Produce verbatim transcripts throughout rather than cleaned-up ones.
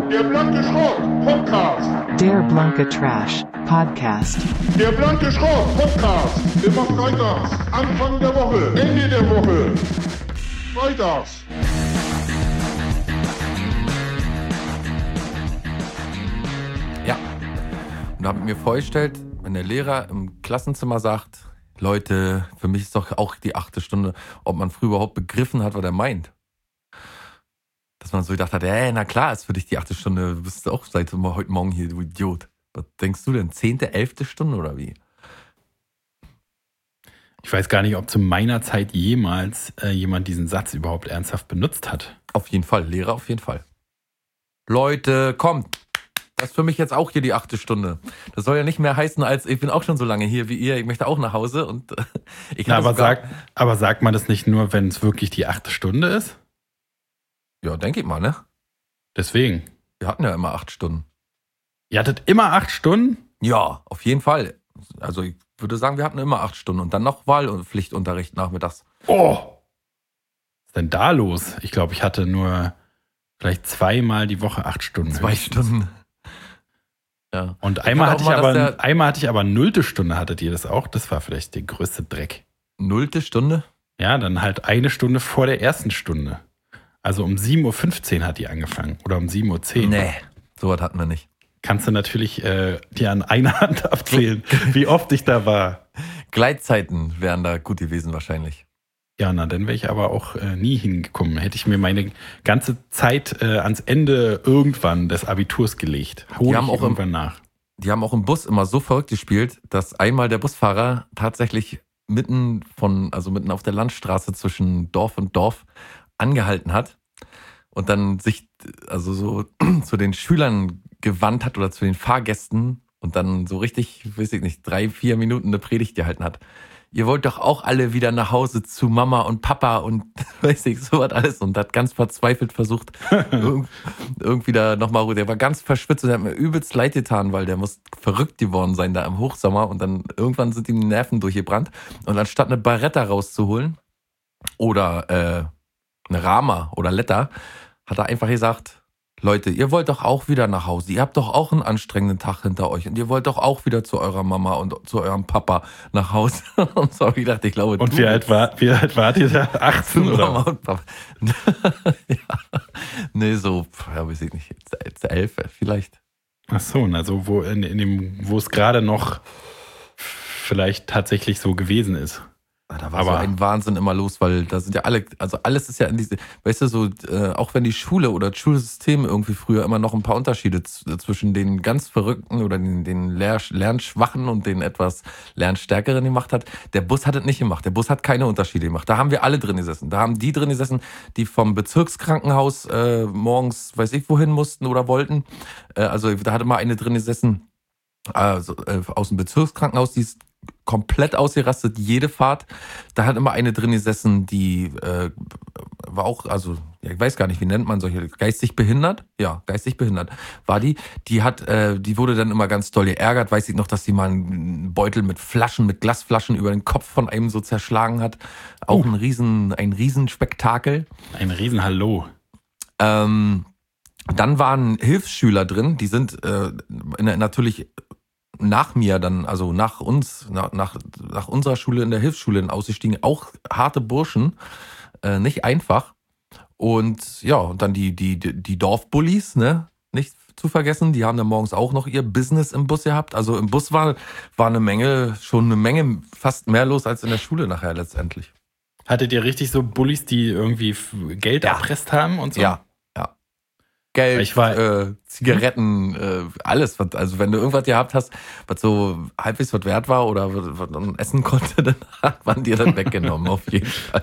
Der blanke Schrott Podcast. Der blanke Trash Podcast. Der blanke Schrott Podcast. Immer freitags. Anfang der Woche. Ende der Woche. Freitags. Ja. Und da habe ich mir vorgestellt, wenn der Lehrer im Klassenzimmer sagt, Leute, für mich ist doch auch die achte Stunde, ob man früher überhaupt begriffen hat, was er meint. Dass man so gedacht hat, ey, na klar ist für dich die achte Stunde, du bist auch seit heute Morgen hier, du Idiot. Was denkst du denn, zehnte, elfte Stunde oder wie? Ich weiß gar nicht, ob zu meiner Zeit jemals äh, jemand diesen Satz überhaupt ernsthaft benutzt hat. Auf jeden Fall, Lehrer auf jeden Fall. Leute, kommt, das ist für mich jetzt auch hier die achte Stunde. Das soll ja nicht mehr heißen, als ich bin auch schon so lange hier wie ihr, ich möchte auch nach Hause. Und äh, ich Na, aber, sogar, sag, aber sagt man das nicht nur, wenn es wirklich die achte Stunde ist? Ja, denke ich mal, ne? Deswegen. Wir hatten ja immer acht Stunden. Ihr hattet immer acht Stunden? Ja, auf jeden Fall. Also ich würde sagen, wir hatten immer acht Stunden und dann noch Wahl- und Pflichtunterricht nachmittags. Oh! Was ist denn da los? Ich glaube, ich hatte nur vielleicht zweimal die Woche acht Stunden. Zwei höchstens. Stunden. Ja. Und einmal auch hatte, ich mal, dass aber, der- einmal hatte ich aber nullte Stunde, hattet ihr das auch? Das war vielleicht der größte Dreck. Nullte Stunde? Ja, dann halt eine Stunde vor der ersten Stunde. Also um sieben Uhr fünfzehn hat die angefangen. Oder um sieben Uhr zehn. Nee, sowas hatten wir nicht. Kannst du natürlich äh, dir an einer Hand abzählen, wie oft ich da war. Gleitzeiten wären da gut gewesen wahrscheinlich. Ja, na, dann wäre ich aber auch äh, nie hingekommen. Hätte ich mir meine ganze Zeit äh, ans Ende irgendwann des Abiturs gelegt. Hol Die ich haben auch im- irgendwann nach. Die haben auch im Bus immer so verrückt gespielt, dass einmal der Busfahrer tatsächlich mitten von, also mitten auf der Landstraße zwischen Dorf und Dorf angehalten hat und dann sich also so zu den Schülern gewandt hat oder zu den Fahrgästen und dann so richtig, weiß ich nicht, drei, vier Minuten eine Predigt gehalten hat. Ihr wollt doch auch alle wieder nach Hause zu Mama und Papa und weiß ich, so was alles und hat ganz verzweifelt versucht, irg- irgendwie da nochmal, der war ganz verschwitzt und der hat mir übelst leid getan, weil der muss verrückt geworden sein da im Hochsommer und dann irgendwann sind ihm die Nerven durchgebrannt und anstatt eine Baretta rauszuholen oder äh, eine Rama oder Letter, hat er einfach gesagt, Leute, ihr wollt doch auch wieder nach Hause. Ihr habt doch auch einen anstrengenden Tag hinter euch und ihr wollt doch auch wieder zu eurer Mama und zu eurem Papa nach Hause. Und so habe ich gedacht, ich glaube, Und du wie alt, war, wie alt wart ihr da? achtzehn zu Mama oder? und Papa. Ja. Nee, so, ja, weiß ich nicht, jetzt elf vielleicht. Ach so, also wo, in, in dem, wo es gerade noch vielleicht tatsächlich so gewesen ist. Da war Aber- so ein Wahnsinn immer los, weil da sind ja alle, also alles ist ja in diese, weißt du, so, äh, auch wenn die Schule oder das Schulsystem irgendwie früher immer noch ein paar Unterschiede z- zwischen den ganz Verrückten oder den, den Lehr- Lernschwachen und den etwas Lernstärkeren gemacht hat, der Bus hat es nicht gemacht. Der Bus hat keine Unterschiede gemacht. Da haben wir alle drin gesessen. Da haben die drin gesessen, die vom Bezirkskrankenhaus äh, morgens, weiß ich wohin mussten oder wollten. Äh, also da hatte mal eine drin gesessen, also, äh, aus dem Bezirkskrankenhaus, die ist komplett ausgerastet, jede Fahrt. Da hat immer eine drin gesessen, die äh, war auch, also ja, ich weiß gar nicht, wie nennt man solche, geistig behindert? Ja, geistig behindert war die. Die hat, äh, die wurde dann immer ganz doll geärgert, weiß ich noch, dass sie mal einen Beutel mit Flaschen, mit Glasflaschen über den Kopf von einem so zerschlagen hat. Auch Uh. ein riesen, ein Riesenspektakel. Ein Riesenhallo. Ähm, dann waren Hilfsschüler drin, die sind äh, in, der- natürlich nach mir dann, also nach uns, nach, nach, nach unserer Schule in der Hilfsschule ausgestiegen, auch harte Burschen, äh, nicht einfach. Und ja, und dann die, die, die Dorfbullies, ne, nicht zu vergessen, die haben dann morgens auch noch ihr Business im Bus gehabt. Also im Bus war, war eine Menge, schon eine Menge, fast mehr los als in der Schule nachher letztendlich. Hattet ihr richtig so Bullies, die irgendwie f- Geld Ja. erpresst haben und so? Ja, ja. Geld, Ich war- äh, Zigaretten, äh, alles. Was, also wenn du irgendwas gehabt hast, was so halbwegs was wert war oder was was man essen konnte, dann hat man dir dann weggenommen, auf jeden Fall.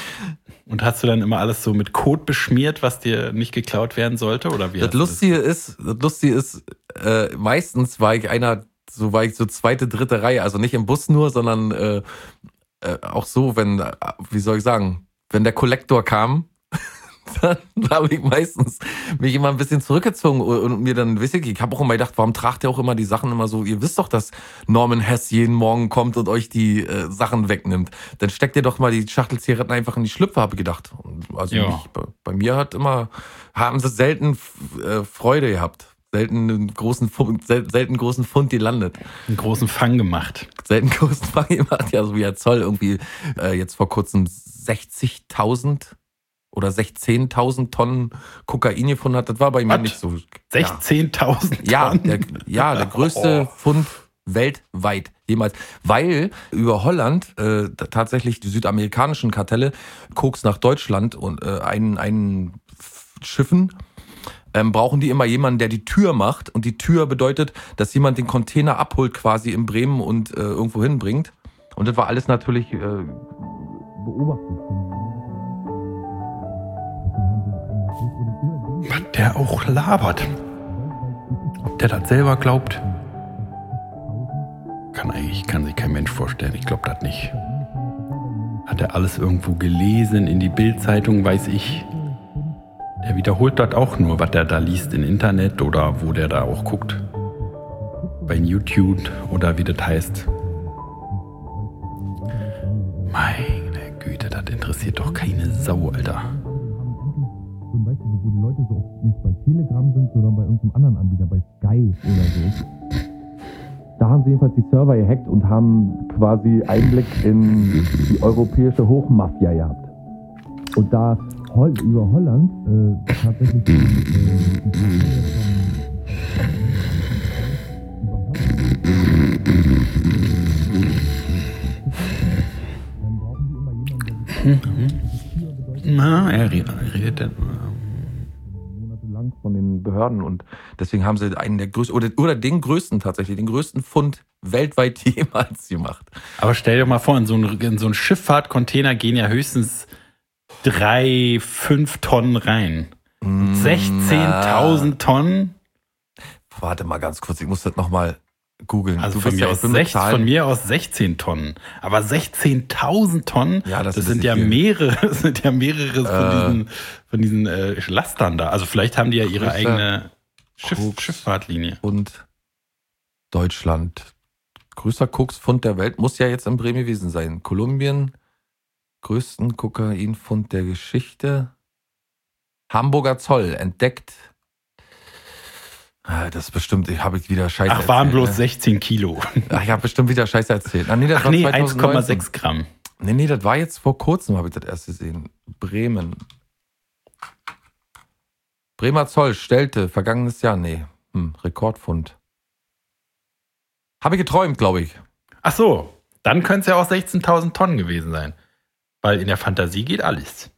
Und hast du dann immer alles so mit Kot beschmiert, was dir nicht geklaut werden sollte? Oder wie Das hast du Lustige ist, das Lustige ist, äh, meistens war ich einer, so war ich so zweite, dritte Reihe, also nicht im Bus nur, sondern äh, äh, auch so, wenn, äh, wie soll ich sagen, wenn der Kollektor kam, dann habe ich meistens mich immer ein bisschen zurückgezogen und, und mir dann, wisst ihr, ich habe auch immer gedacht, warum tragt ihr auch immer die Sachen immer so, ihr wisst doch, dass Norman Hess jeden Morgen kommt und euch die äh, Sachen wegnimmt. Dann steckt ihr doch mal die Schachtel Zigaretten einfach in die Schlüpfer, habe ich gedacht. Und also Ja. mich, bei, bei mir hat immer, haben sie selten äh, Freude gehabt. Selten einen großen Fund, sel, selten großen Fund gelandet. Einen großen Fang gemacht. Selten großen Fang gemacht, ja, so wie Herr Zoll irgendwie äh, jetzt vor kurzem sechzigtausend oder sechzehntausend Tonnen Kokain gefunden hat. Das war bei mir Was? nicht so. sechzehntausend Ja, Tonnen? der, ja, der größte Oh. Fund weltweit jemals. Weil über Holland äh, tatsächlich die südamerikanischen Kartelle Koks nach Deutschland und äh, einen, einen Schiffen ähm, brauchen die immer jemanden, der die Tür macht. Und die Tür bedeutet, dass jemand den Container abholt quasi in Bremen und äh, irgendwo hinbringt. Und das war alles natürlich äh, beobachtet. Was der auch labert. Ob der das selber glaubt, kann eigentlich, kann sich kein Mensch vorstellen. Ich glaube das nicht. Hat er alles irgendwo gelesen in die Bild-Zeitung, weiß ich. Der wiederholt das auch nur, was er da liest im Internet oder wo der da auch guckt. Bei YouTube oder wie das heißt. Meine Güte, das interessiert doch keine Sau, Alter. Zum Beispiel, wo die Leute so oft nicht bei Telegram sind, sondern bei irgendeinem anderen Anbieter, bei Sky oder so. Da haben sie jedenfalls die Server gehackt und haben quasi Einblick in die europäische Hochmafia gehabt. Und da Hol- über Holland äh, tatsächlich äh, dann brauchen die immer jemanden, der die Tür bedeutet. Na, er redet, er redet dann. Monatelang von den Behörden und deswegen haben sie einen der größten oder, oder den größten tatsächlich, den größten Fund weltweit jemals gemacht. Aber stell dir mal vor, in so einen, in so einen Schifffahrtcontainer gehen ja höchstens drei, fünf Tonnen rein. sechzehntausend Tonnen? Warte mal ganz kurz, ich muss das nochmal googeln. Also Du von bist mir, ja- aus ich bin mit sech, Zahlen- von mir aus sechzehn Tonnen. Aber sechzehntausend Tonnen, Ja, das das, ist sind nicht ja viel. mehrere, das sind ja mehrere Äh. von diesen, von diesen äh, Lastern da. Also vielleicht haben die ja ihre Größer eigene Schiff, Koks. Schifffahrtlinie. und Deutschland. Größter Koksfund der Welt muss ja jetzt in Bremen gewesen sein. Kolumbien, größten Kokainfund der Geschichte. Hamburger Zoll entdeckt. Ah, das ist bestimmt, ich habe jetzt wieder Scheiße Ach, waren erzählt, bloß ne? sechzehn Kilo. Ach, ich habe bestimmt wieder Scheiße erzählt. Ach nee, das Ach war nee, eins Komma zweitausendneunzehn. sechs Gramm. Nee, nee, das war jetzt vor kurzem, habe ich das erst gesehen. Bremen. Bremer Zoll stellte, vergangenes Jahr, nee, hm, Rekordfund. Habe ich geträumt, glaube ich. Ach so, dann könnte es ja auch sechzehntausend Tonnen gewesen sein. Weil in der Fantasie geht alles.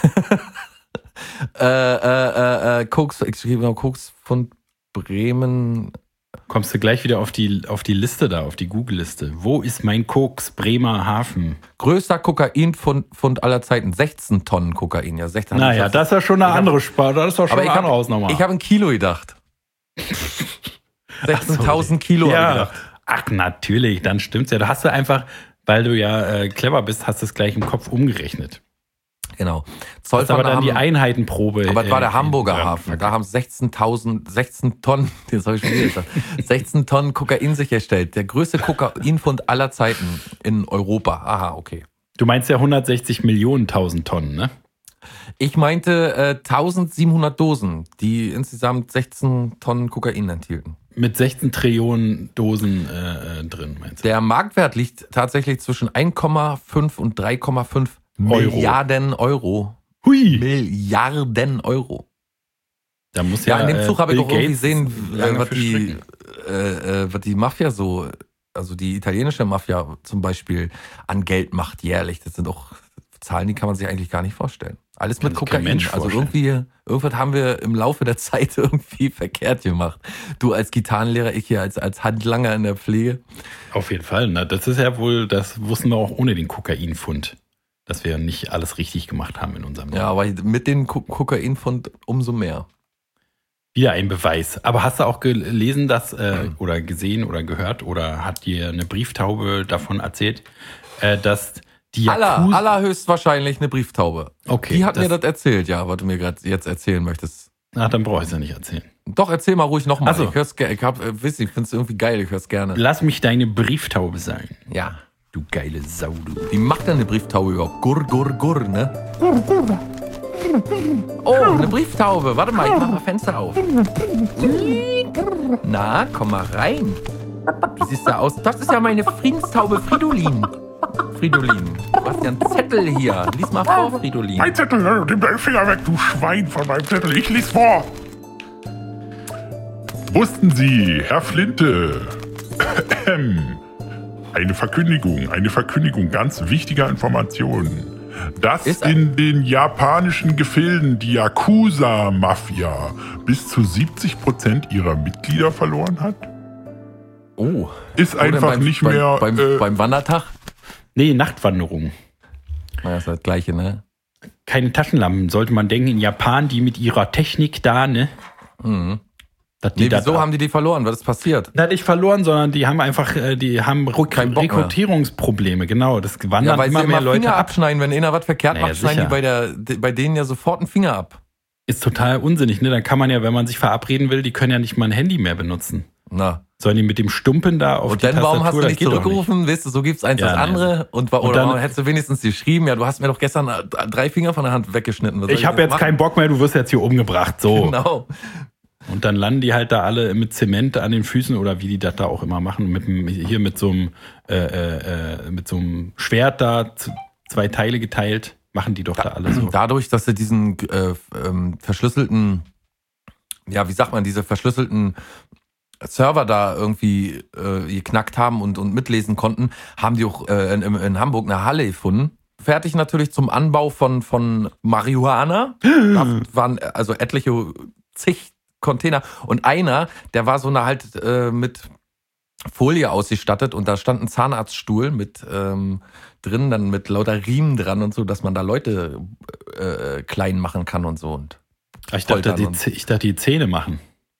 Äh, äh, äh, äh, Koks, ich schriebe mal Koksfund Bremen. Kommst du gleich wieder auf die, auf die Liste da, auf die Google-Liste. Wo ist mein Koks? Bremer Hafen. Größter Kokainfund Fund aller Zeiten. sechzehn Tonnen Kokain, ja. sechzehn Naja, das ist ja schon eine Ich hab- andere Sparte. Das ist doch schon Aber ich eine andere habe Hausnummer. ich hab ein Kilo gedacht. sechzehntausend Kilo habe ich Ja, gedacht. ach natürlich, dann stimmt's ja. Da hast du einfach, weil du ja äh, clever bist, hast du es gleich im Kopf umgerechnet. Genau. Hast aber Zollverein dann die haben- Einheitenprobe. Aber das war äh, der Hamburger dran Hafen. Da verkauft. haben sechzehntausend, sechzehn Tonnen, das habe ich schon wieder gesagt, sechzehn Tonnen Kokain sichergestellt. Der größte Kokainfund aller Zeiten in Europa. Aha, okay. Du meinst ja hundertsechzig Millionen tausend Tonnen, ne? Ich meinte äh, eintausendsiebenhundert Dosen, die insgesamt sechzehn Tonnen Kokain enthielten. Mit sechzehn Trillionen Dosen äh, äh, drin, meinst du? Der Marktwert liegt tatsächlich zwischen eins Komma fünf und drei Komma fünf Euro. Milliarden Euro. Hui! Milliarden Euro. Da muss Ja, ja, in dem äh, Zug habe ich Bill auch irgendwie Gates gesehen, lange äh, was, für die, stricken. äh, äh, was die Mafia so, also die italienische Mafia zum Beispiel an Geld macht jährlich. Das sind auch Zahlen, die kann man sich eigentlich gar nicht vorstellen. Alles Kann mit sich kein Kokain. Mensch Also vorstellen. irgendwie, irgendwas haben wir im Laufe der Zeit irgendwie verkehrt gemacht. Du als Gitarrenlehrer, ich hier als, als Handlanger in der Pflege. Auf jeden Fall. Na, das ist ja wohl, das wussten wir auch ohne den Kokainfund, dass wir nicht alles richtig gemacht haben in unserem Ja, aber mit den Ko- Kokainfund umso mehr. Wieder ein Beweis. Aber hast du auch gelesen, dass äh, oder gesehen oder gehört oder hat dir eine Brieftaube davon erzählt, äh, dass die Aller, Yakuza- allerhöchstwahrscheinlich eine Brieftaube. Okay, Die hat das- mir das erzählt, ja, was du mir gerade jetzt erzählen möchtest. Ach, dann brauche ich es ja nicht erzählen. Doch, erzähl mal ruhig nochmal. Ach so. Ich hör's gerne. Ich hab, äh, weiß nicht, ich find's irgendwie geil, ich hör's gerne. Lass mich deine Brieftaube sein. Ja. Du geile Sau, du. Wie macht denn eine Brieftaube überhaupt? Gurr, gurr, gurr, ne? Oh, eine Brieftaube. Warte mal, ich mach mal Fenster auf. Na, komm mal rein. Wie siehst du aus? Das ist ja meine Friedenstaube Fridolin. Fridolin, du hast ja einen Zettel hier. Lies mal vor, Fridolin. Mein Zettel, nimm deinen Finger weg, du Schwein von meinem Zettel. Ich lese vor. Wussten Sie, Herr Flinte, eine Verkündigung, eine Verkündigung ganz wichtiger Informationen, dass Ist ein- in den japanischen Gefilden die Yakuza-Mafia bis zu siebzig Prozent ihrer Mitglieder verloren hat? Oh. Ist Wo denn einfach beim, nicht beim, mehr... Beim, äh, beim Wandertag? Nee, Nachtwanderung. Na, ist das Gleiche, ne? Keine Taschenlampen, sollte man denken. In Japan, die mit ihrer Technik da, ne? Mhm. Dass die Nee, das wieso haben die die verloren? Was ist passiert? Da nicht verloren, sondern die haben einfach, äh, die haben Rück- Kein Bock mehr. Rekrutierungsprobleme, genau. Das Ja, wandern weil immer sie mehr immer Leute Finger ab. abschneiden. Wenn einer was verkehrt Naja, macht, schneiden die sicher. bei, der, bei denen ja sofort einen Finger ab. Ist total unsinnig, ne? Dann kann man ja, wenn man sich verabreden will, die können ja nicht mal ein Handy mehr benutzen. Na. Sollen die mit dem Stumpen da auf Und die dann, Tastatur? warum hast du Das nicht geht doch zurückgerufen? Weißt du, so gibt's eins Ja, das nee. andere. Und, wa- Und oder dann- hättest du wenigstens geschrieben, ja, du hast mir doch gestern äh, drei Finger von der Hand weggeschnitten. Was soll Ich habe denn jetzt machen? keinen Bock mehr, du wirst jetzt hier umgebracht. So. Genau. Und dann landen die halt da alle mit Zement an den Füßen oder wie die das da auch immer machen. Mit, dem- hier mit so einem äh, äh, äh, mit so einem Schwert da z- zwei Teile geteilt. Machen die doch da alle so. Dadurch, dass sie diesen äh, ähm, verschlüsselten, ja, wie sagt man, diese verschlüsselten Server da irgendwie äh, geknackt haben und, und mitlesen konnten, haben die auch äh, in, in Hamburg eine Halle gefunden. Fertig natürlich zum Anbau von, von Marihuana. Da waren also etliche zig Container. Und einer, der war so eine halt äh, mit Folie ausgestattet und da stand ein Zahnarztstuhl mit ähm, drin, dann mit lauter Riemen dran und so, dass man da Leute äh, klein machen kann und so. Und Ich dachte, Foltern die, und- Z- ich dachte, die Zähne machen.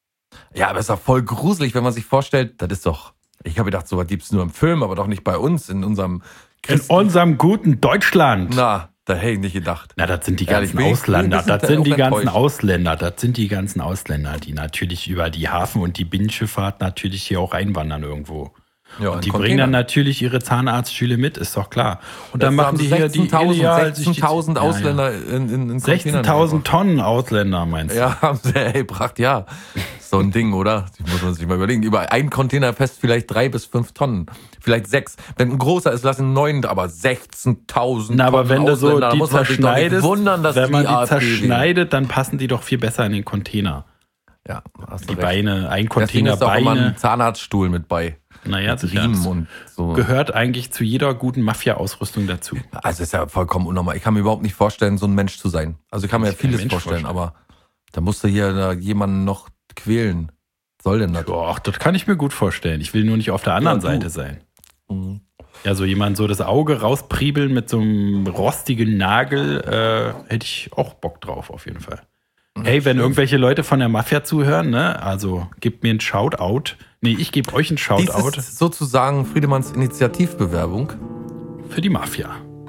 ja, aber es ist doch voll gruselig, wenn man sich vorstellt, das ist doch, ich habe gedacht, sowas gibt's nur im Film, aber doch nicht bei uns, in unserem In Christen- unserem guten Deutschland. Na, da hätte ich nicht gedacht. Na, das sind die Ehrlich, ganzen bin ich- Ausländer. bin ein bisschen Das sind die auch ganzen enttäuscht. Ausländer. Das sind die ganzen Ausländer, die natürlich über die Hafen- und die Binnenschifffahrt natürlich hier auch einwandern irgendwo. Ja, Und in die Container. bringen dann natürlich ihre Zahnarztstühle mit, ist doch klar. Und dann Das machen haben die hier die sechzehntausend illegal sich die- sechzehntausend Ja, ja. Ausländer in, in, in sechzehntausend Tonnen Ausländer, meinst du? Ja, haben sie ey, gebracht, ja. So ein Ding, oder? Das muss man sich mal überlegen. Über einen Container fest vielleicht drei bis fünf Tonnen. Vielleicht sechs. Wenn ein großer ist, lass ihn neun, aber sechzehntausend Na, aber Tonnen wenn du so Ausländer, da die muss man sich doch nicht zerschneidest, wundern, dass wenn man die, die AfD zerschneidet, dann passen die doch viel besser in den Container. wählen. Ja, hast du Die recht. Beine, ein Deswegen Container ist auch immer Beine. ein Zahnarztstuhl mit bei. Naja, Mit sicher. Riemen Das und so. gehört eigentlich zu jeder guten Mafia-Ausrüstung dazu. Also ist ja vollkommen unnormal. Ich kann mir überhaupt nicht vorstellen, so ein Mensch zu sein. Also ich kann mir ja Kann sich kein vieles Mensch vorstellen, vorstellen. aber da musst du hier da jemanden noch quälen. Was soll denn das? Doch, das kann ich mir gut vorstellen. Ich will nur nicht auf der anderen Ja, du. Seite sein. Mhm. Ja, so jemand so das Auge rauspriebeln mit so einem rostigen Nagel, äh, hätte ich auch Bock drauf, auf jeden Fall. Hey, wenn irgendwelche Leute von der Mafia zuhören, ne, also gebt mir einen Shoutout. Nee, ich gebe euch einen Dies Shoutout ist sozusagen Friedemanns Initiativbewerbung. für die Mafia.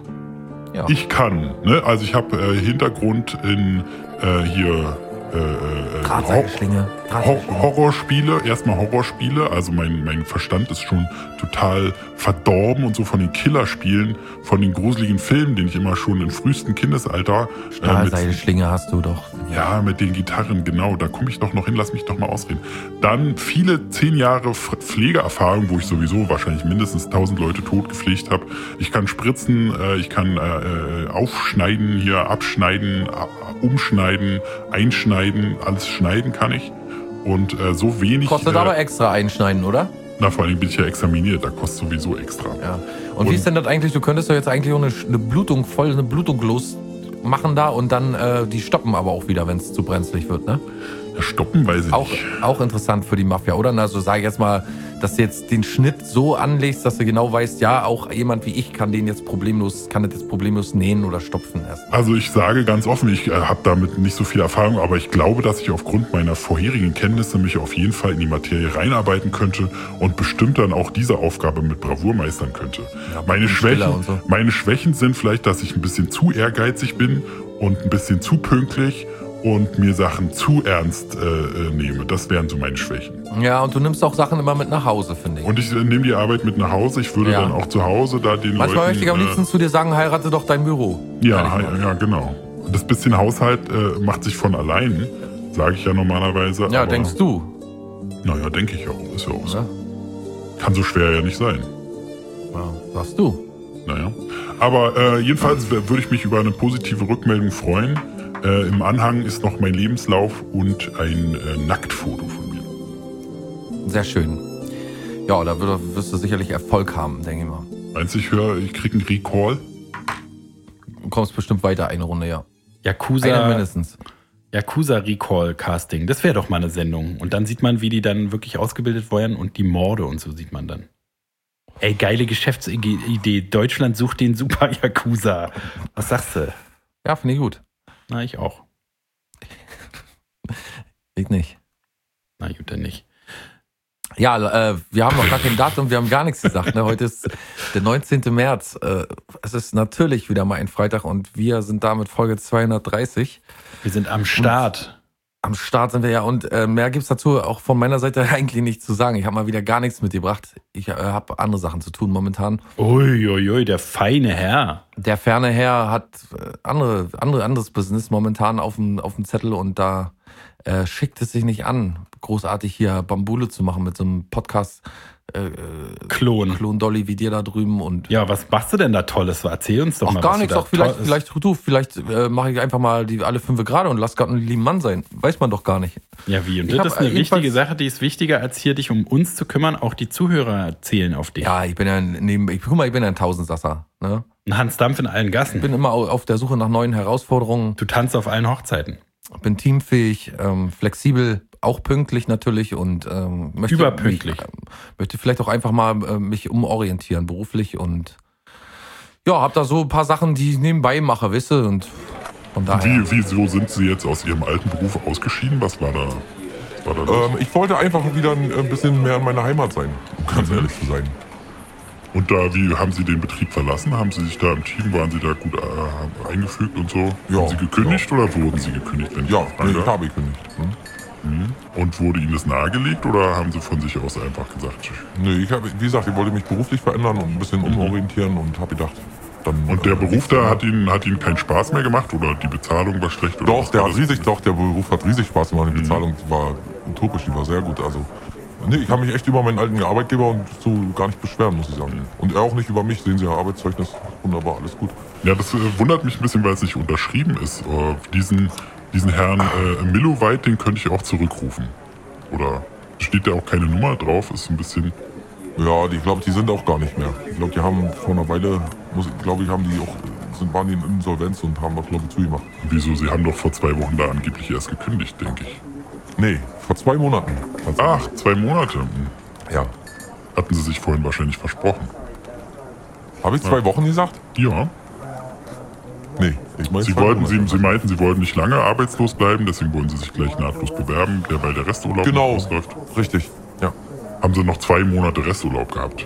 Ja. Ich kann, ne? Also ich habe äh, Hintergrund in äh, hier äh, äh, Drahtseilschlinge. Hor Horrorspiele, erstmal Horrorspiele, also mein, mein Verstand ist schon total verdorben und so von den Killerspielen, von den gruseligen Filmen, den ich immer schon im frühesten Kindesalter äh, mit, Drahtseilschlinge hast du doch. ja, mit den Gitarren, genau, da komme ich doch noch hin, lass mich doch mal ausreden. Dann viele zehn Jahre F- Pflegeerfahrung, wo ich sowieso wahrscheinlich mindestens tausend Leute tot gepflegt habe. Ich kann spritzen, äh, ich kann äh, äh, aufschneiden, hier abschneiden, a- umschneiden, einschneiden, alles schneiden kann ich. Und äh, so wenig... Kostet äh, aber extra einschneiden, oder? na, vor allem bin ich ja examiniert, da kostet sowieso extra. Ja. Und, wie Und- ist denn das eigentlich? Du könntest doch jetzt eigentlich auch eine, eine Blutung, voll eine Blutung los machen da und dann äh, die stoppen aber auch wieder, wenn es zu brenzlig wird, ne? Ja, stoppen weiß ich Auch, nicht. auch interessant für die Mafia, oder? Also sag ich jetzt mal, dass du jetzt den Schnitt so anlegst, dass du genau weißt, ja, auch jemand wie ich kann den jetzt problemlos, kann das jetzt problemlos nähen oder stopfen erst. Also ich sage ganz offen, ich äh, habe damit nicht so viel Erfahrung, aber ich glaube, dass ich aufgrund meiner vorherigen Kenntnisse mich auf jeden Fall in die Materie reinarbeiten könnte und bestimmt dann auch diese Aufgabe mit Bravour meistern könnte. Ja, meine, Stiller Schwächen, und so. meine Schwächen sind vielleicht, dass ich ein bisschen zu ehrgeizig bin und ein bisschen zu pünktlich und mir Sachen zu ernst äh, nehme. Das wären so meine Schwächen. Ja, und du nimmst auch Sachen immer mit nach Hause, finde ich. Und ich äh, nehme die Arbeit mit nach Hause. Ich würde Ja. dann auch zu Hause da den Manchmal Leuten... möchte ich am äh, liebsten zu dir sagen, heirate doch dein Büro. Ja, ja, ja, genau. Das bisschen Haushalt äh, macht sich von allein, sage ich ja normalerweise. Ja, aber, denkst du. Naja, denke ich auch. Ist ja auch so. Ja, Kann so schwer ja nicht sein. ja, sagst du. Naja. Aber äh, jedenfalls w- würde ich mich über eine positive Rückmeldung freuen. Äh, Im Anhang ist noch mein Lebenslauf und ein äh, Nacktfoto von mir. Sehr schön. Ja, da wirst, wirst du sicherlich Erfolg haben, denke ich mal. Meinst du, ich höre, ich kriege einen Recall? Du kommst bestimmt weiter eine Runde, ja. Eine Yakuza, mindestens. Yakuza Recall Casting, das wäre doch mal eine Sendung. Und dann sieht man, wie die dann wirklich ausgebildet werden und die Morde und so sieht man dann. Ey, geile Geschäftsidee. Deutschland sucht den Super Yakuza. Was sagst du? Ja, finde ich gut. Na, ich auch. Ich nicht. Na gut, dann nicht. Ja, äh, wir haben noch gar kein Datum, wir haben gar nichts gesagt. Ne? Heute ist der neunzehnten März. Äh, es ist natürlich wieder mal ein Freitag und wir sind da mit Folge zweihundertdreißig. Wir sind am Start. Am Start sind wir ja und äh, mehr gibt's dazu auch von meiner Seite eigentlich nicht zu sagen. Ich habe mal wieder gar nichts mitgebracht. Ich äh, habe andere Sachen zu tun momentan. Uiuiui, ui, der feine Herr. Der ferne Herr hat äh, andere, andere, anderes Business momentan auf dem, auf dem Zettel und da äh, schickt es sich nicht an, großartig hier Bambule zu machen mit so einem Podcast. Äh, Klon. Klon Dolly wie dir da drüben und Ja, was machst du denn da Tolles? Erzähl uns doch auch mal. gar was nichts, du da auch vielleicht, Tolles- vielleicht du, vielleicht äh, mache ich einfach mal die alle fünf gerade und lass Gott einen lieben Mann sein. Weiß man doch gar nicht. Ja, wie? Und Ich das hab, ist eine äh, jedenfalls- wichtige Sache, die ist wichtiger, als hier dich um uns zu kümmern. Auch die Zuhörer zählen auf dich. Ja, ich bin ja neben, ich, guck mal, ich bin ja ein Tausendsasser. Ne? Ein Hans Dampf in allen Gassen. Ich bin immer au- auf der Suche nach neuen Herausforderungen, Du tanzt auf allen Hochzeiten. bin teamfähig, ähm, flexibel, auch pünktlich natürlich und ähm, möchte Überpünktlich. Mich, äh, möchte vielleicht auch einfach mal äh, mich umorientieren beruflich und ja, hab da so ein paar Sachen, die ich nebenbei mache, weißt du, und von daher. Wie, wieso sind Sie jetzt aus Ihrem alten Beruf ausgeschieden? Was war da, was war da los? Ähm, ich wollte einfach wieder ein ein bisschen mehr in meiner Heimat sein, um ganz Mhm. ehrlich zu sein. Und da, wie haben Sie den Betrieb verlassen? Haben Sie sich da im Team, waren Sie da gut äh, eingefügt und so? Ja, Haben Sie gekündigt oder wurden Sie gekündigt? Wenn Ja, ich fragen nee, ich darf? habe gekündigt. Hm? Und wurde Ihnen das nahegelegt oder haben Sie von sich aus einfach gesagt? Nee, ich habe, wie gesagt, ich wollte mich beruflich verändern und ein bisschen umorientieren und habe gedacht, dann. Und der äh, Beruf da hat Ihnen, hat Ihnen keinen Spaß mehr gemacht oder die Bezahlung war schlecht? Oder Doch, was der war hat das? riesig, doch, der Beruf hat riesig Spaß gemacht. Mhm. Die Bezahlung war utopisch, die war sehr gut. Also, nee, ich habe mich echt über meinen alten Arbeitgeber und so gar nicht beschweren, muss ich sagen. Und er auch nicht über mich, sehen Sie ja Arbeitszeugnis, wunderbar, alles gut. Ja, das äh, wundert mich ein bisschen, weil es nicht unterschrieben ist. Äh, diesen, diesen Herrn äh, Milloweit, den könnte ich auch zurückrufen. Oder steht da auch keine Nummer drauf? Ist ein bisschen. Ja, die glaube, die sind auch gar nicht mehr. Ich glaube, die haben vor einer Weile, muss, glaube ich, haben die auch, sind, waren die in Insolvenz und haben das, glaube ich, zugemacht. Wieso? Sie haben doch vor zwei Wochen da angeblich erst gekündigt, denke ich. Nee, vor zwei Monaten. Ach, zwei Monate. Hm. Ja. Hatten Sie sich vorhin wahrscheinlich versprochen. Habe ich zwei Wochen gesagt? Ja. Nee, ich meine Sie, zwei wollten, Sie, Monate. Sie meinten, Sie wollten nicht lange arbeitslos bleiben, deswegen wollen Sie sich gleich nahtlos bewerben, der bei der Resturlaub Genau, ausläuft. richtig. Ja. Haben Sie noch zwei Monate Resturlaub gehabt?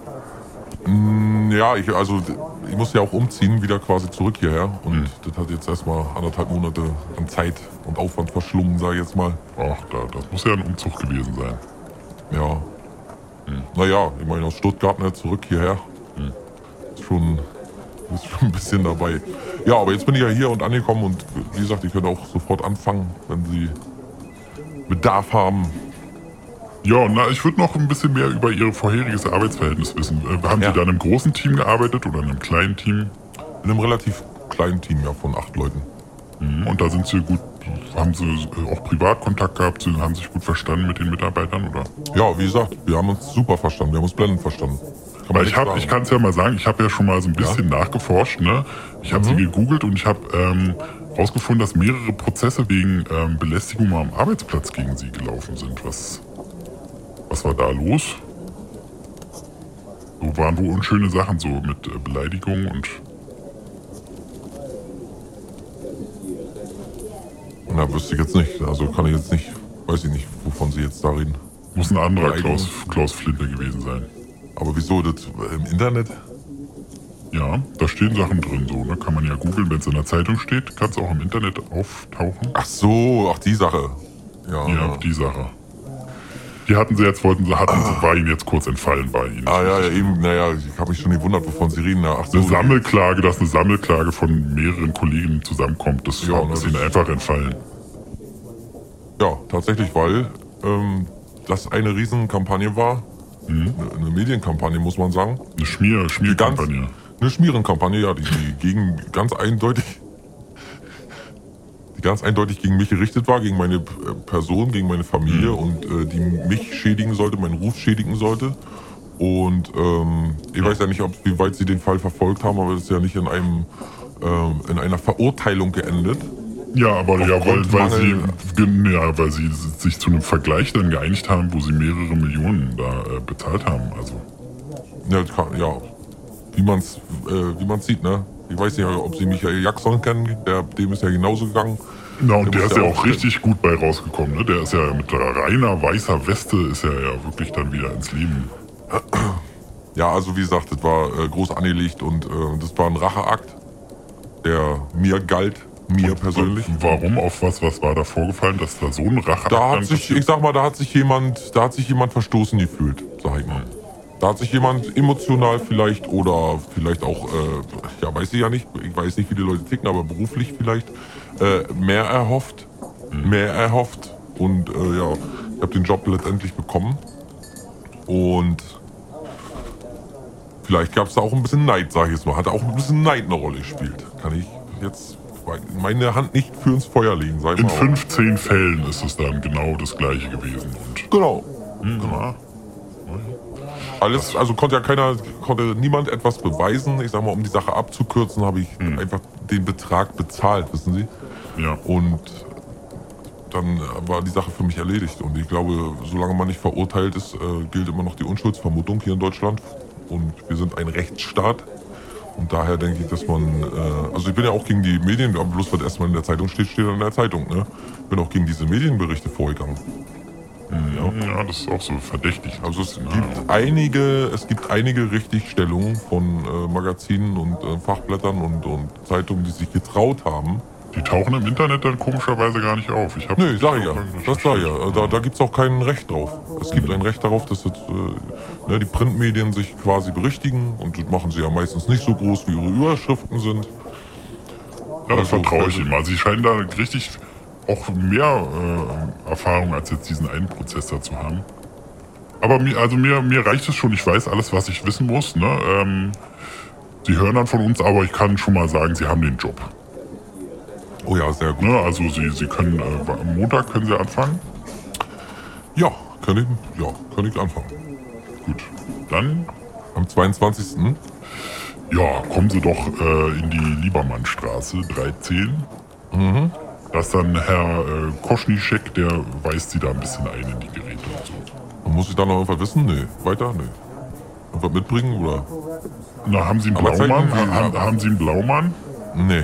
Ja, ich, also ich muss ja auch umziehen, wieder quasi zurück hierher. Und Mhm. das hat jetzt erstmal anderthalb Monate an Zeit und Aufwand verschlungen, sage ich jetzt mal. Ach, da, das muss ja ein Umzug gewesen sein. Ja. Naja, ich meine aus Stuttgart ne, zurück hierher. Ist schon, ist schon ein bisschen dabei. Ja, aber jetzt bin ich ja hier und angekommen und wie gesagt, ich könnte auch sofort anfangen, wenn Sie Bedarf haben. Ja, na, ich würde noch ein bisschen mehr über Ihr vorheriges Arbeitsverhältnis wissen. Äh, haben Ja. Sie da in einem großen Team gearbeitet oder in einem kleinen Team? In einem relativ kleinen Team ja von acht Leuten. Mhm. Und da sind Sie gut, haben Sie äh, auch Privatkontakt gehabt, Sie haben sich gut verstanden mit den Mitarbeitern, oder? Ja, wie gesagt, wir haben uns super verstanden, wir haben uns blendend verstanden. Kann man Weil ich nicht habe, sagen. ich kann es ja mal sagen, ich habe ja schon mal so ein bisschen nachgeforscht, ne? Ich habe sie gegoogelt und ich habe ähm, rausgefunden, dass mehrere Prozesse wegen ähm, Belästigung am Arbeitsplatz gegen sie gelaufen sind. Was, was war da los? So waren wohl unschöne Sachen so mit äh, Beleidigung und Na, wüsste ich jetzt nicht. Also kann ich jetzt nicht, weiß ich nicht, wovon Sie jetzt da reden. muss ein anderer Beleidigung. Klaus, Klaus Flinte gewesen sein. Aber wieso, das äh, im Internet? Ja, da stehen Sachen drin, so, ne? Kann man ja googeln, wenn es in der Zeitung steht, kann es auch im Internet auftauchen. Ach so, ach die Sache. Ja, Ja, die Sache. Die hatten sie jetzt, wollten sie, hatten sie, war ihnen jetzt kurz entfallen bei ihnen. Ah ja, ja, eben, naja, ich habe mich schon gewundert, wovon Sie reden. Ach so, Eine Sammelklage, dass eine Sammelklage von mehreren Kollegen zusammenkommt, das Ja, war- ne, ist ihnen das- einfach entfallen. ja, tatsächlich, weil ähm, das eine Riesenkampagne war. Mhm. Eine, eine Medienkampagne, muss man sagen. Eine Schmier, Ganz, Schmierkampagne. eine Schmierenkampagne, ja, die, die gegen ganz eindeutig die ganz eindeutig gegen mich gerichtet war, gegen meine äh, Person, gegen meine Familie und äh, die mich schädigen sollte, meinen Ruf schädigen sollte. Und ähm, ich weiß ja nicht, ob, wie weit Sie den Fall verfolgt haben, aber es ist ja nicht in einem ähm, in einer Verurteilung geendet. Ja, aber ja, weil, Aufgrund weil, sie, Mangel- gen- ja, weil sie sich zu einem Vergleich dann geeinigt haben, wo sie mehrere Millionen da äh, bezahlt haben. Also Ja, kann, ja. Wie man's, äh, wie man's sieht, ne? Ich weiß nicht, ob Sie Michael Jackson kennen, der, dem ist ja genauso gegangen. Na, und der muss ist ja ja auch- auch richtig gut bei rausgekommen, ne? Der ist ja mit reiner weißer Weste ist er ja wirklich dann wieder ins Leben. Ja, also wie gesagt, das war äh, groß angelegt und äh, das war ein Racheakt, der mir galt, mir persönlich. Und warum, auf was, was war da vorgefallen, dass da so ein Rache Da hat sich, ich sag mal, da hat sich jemand, da hat sich jemand verstoßen gefühlt, sag ich mal. Da hat sich jemand emotional vielleicht oder vielleicht auch, äh, ja, weiß ich ja nicht, ich weiß nicht, wie die Leute ticken, aber beruflich vielleicht äh, mehr erhofft, mehr erhofft und äh, ja, ich habe den Job letztendlich bekommen und vielleicht gab es da auch ein bisschen Neid, sag ich jetzt mal, hat auch ein bisschen Neid eine Rolle gespielt. Kann ich jetzt meine Hand nicht für ins Feuer legen, sag ich In mal. fünfzehn Fällen ist es dann genau das gleiche gewesen. Und Genau. ja, Alles, also konnte ja keiner, konnte niemand etwas beweisen. Ich sag mal, um die Sache abzukürzen, habe ich einfach den Betrag bezahlt, wissen Sie? ja. Und dann war die Sache für mich erledigt. Und ich glaube, solange man nicht verurteilt ist, äh, gilt immer noch die Unschuldsvermutung hier in Deutschland. Und wir sind ein Rechtsstaat. Und daher denke ich, dass man, äh, also ich bin ja auch gegen die Medien, aber bloß was erstmal in der Zeitung steht, steht in der Zeitung, ne? Ich bin auch gegen diese Medienberichte vorgegangen. Ja, das ist auch so verdächtig. Also es Ja. gibt einige, es gibt einige Richtigstellungen von äh, Magazinen und äh, Fachblättern und, und Zeitungen, die sich getraut haben. Die tauchen im Internet dann komischerweise gar nicht auf. Ich hab Nö, sag ich ja. Das sag ich ja. Da, da gibt es auch kein Recht drauf. Es gibt ein Recht darauf, dass jetzt, äh, ne, die Printmedien sich quasi berichtigen und das machen sie ja meistens nicht so groß, wie ihre Überschriften sind. Ja, das Also, vertraue ich also- ihm. Also sie scheinen da richtig auch mehr äh, Erfahrung als jetzt diesen einen Prozess da zu haben. Aber mir, also mir, mir reicht es schon, ich weiß alles, was ich wissen muss. Ne? Ähm, sie hören dann von uns, aber ich kann schon mal sagen, sie haben den Job. Oh ja, sehr gut. Ne? Also sie, sie können, äh, am Montag können sie anfangen. Ja, kann ich, ja, kann ich anfangen. Gut, dann Am zweiundzwanzigsten ja, kommen sie doch äh, in die Liebermannstraße dreizehn. Mhm. Da ist dann Herr äh, Koschnischek, der weist sie da ein bisschen ein in die Geräte und so. Und muss ich da noch irgendwas wissen? Nee. Weiter? Nee. Irgendwas mitbringen oder? Na, haben Sie einen Aber zeigen Blaumann? Sie- Ha, haben, haben Sie einen Blaumann? Nee.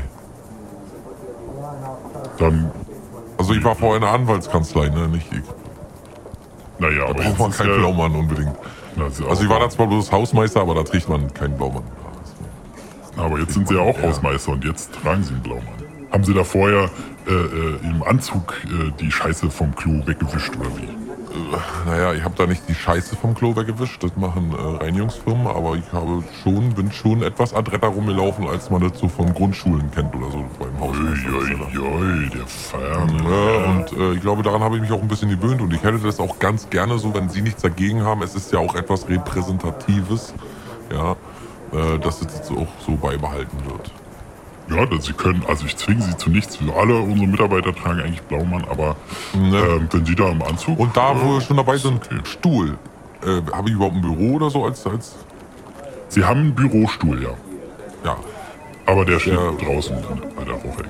Dann, Also ich war vorher in der Anwaltskanzlei, ne? Nicht ich. naja, Da aber braucht jetzt man ist keinen ja, Blaumann unbedingt. Na, ist ja Also auch- ich war da zwar bloß Hausmeister, aber da trägt man keinen Blaumann. Aber jetzt sind Sie ja auch Ja. Hausmeister und jetzt tragen Sie einen Blaumann. Haben Sie da vorher äh, äh, im Anzug äh, die Scheiße vom Klo weggewischt oder wie? Naja, ich habe da nicht die Scheiße vom Klo weggewischt, das machen äh, Reinigungsfirmen, aber ich habe schon, bin schon etwas adretter rumgelaufen, als man das so von Grundschulen kennt oder so beim Hausmeister. Uiuiui, der Ferne. Ja, und äh, ich glaube, daran habe ich mich auch ein bisschen gewöhnt und ich hätte das auch ganz gerne so, wenn Sie nichts dagegen haben. Es ist ja auch etwas Repräsentatives, ja, äh, dass es jetzt auch so beibehalten wird. Ja, das- Sie können, also ich zwinge Sie zu nichts. Alle unsere Mitarbeiter tragen eigentlich Blaumann, aber Ne? ähm, wenn Sie da im Anzug... Und da, wo wir äh, schon dabei ist sind, okay. Stuhl. Äh, habe ich überhaupt ein Büro oder so als, als Sie haben einen Bürostuhl, ja. ja. Aber der steht Ja. draußen bei der Rauchecke.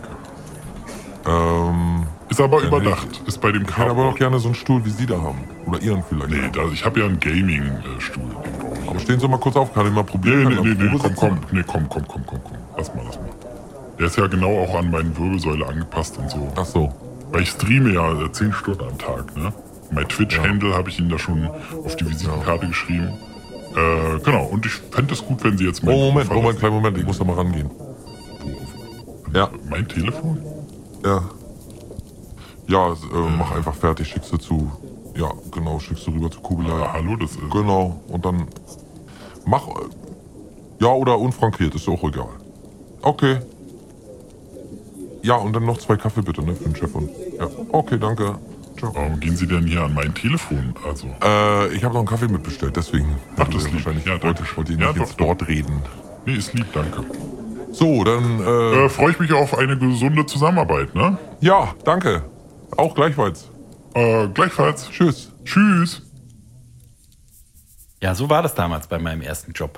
Ähm, Ist aber Ja, überdacht. Ist bei dem ich hätte aber noch Carport. gerne so einen Stuhl, wie Sie da haben. Oder Ihren vielleicht. Nee, da, ich habe ja einen Gaming-Stuhl. Aber stehen Sie mal kurz auf, kann ich mal Nee, probieren? nee, Kann nee, ich mal nee, komm, Probe komm, sitzen? nee, komm, komm, komm, komm, komm. Lass mal, lass mal. Der ist ja genau auch an meine Wirbelsäule angepasst und so. Ach so. Weil ich streame ja äh, zehn Stunden am Tag, ne? Mein Twitch-Handle habe ich Ihnen da schon auf die Visitenkarte geschrieben. Äh, genau, und ich fände es gut, wenn Sie jetzt... Oh, Moment, Moment, kleinen Moment, ich muss da mal rangehen. Ja. Mein Telefon? Ja. Ja, äh, mach einfach fertig, schickst du zu... Ja, genau, schickst du rüber zu Kugelei. Ah, hallo, das ist... Genau, und dann... Mach... Äh, ja, oder unfrankiert, ist auch egal. Okay. Ja, und dann noch zwei Kaffee bitte, ne, für den Chef. Und, ja, okay, danke. Ciao. Warum gehen Sie denn hier an mein Telefon? Also... Äh, ich habe noch einen Kaffee mitbestellt, deswegen. Ach, das ist lieb. Wahrscheinlich. Ja, Ja, wollte, danke. ich wollte Ihnen Ja, nicht doch, jetzt dort reden. Nee, ist lieb, danke. So, dann... Äh, Äh, freue ich mich auf eine gesunde Zusammenarbeit, ne? ja, danke. Auch gleichfalls. Äh, gleichfalls. Tschüss. Tschüss. Ja, so war das damals bei meinem ersten Job.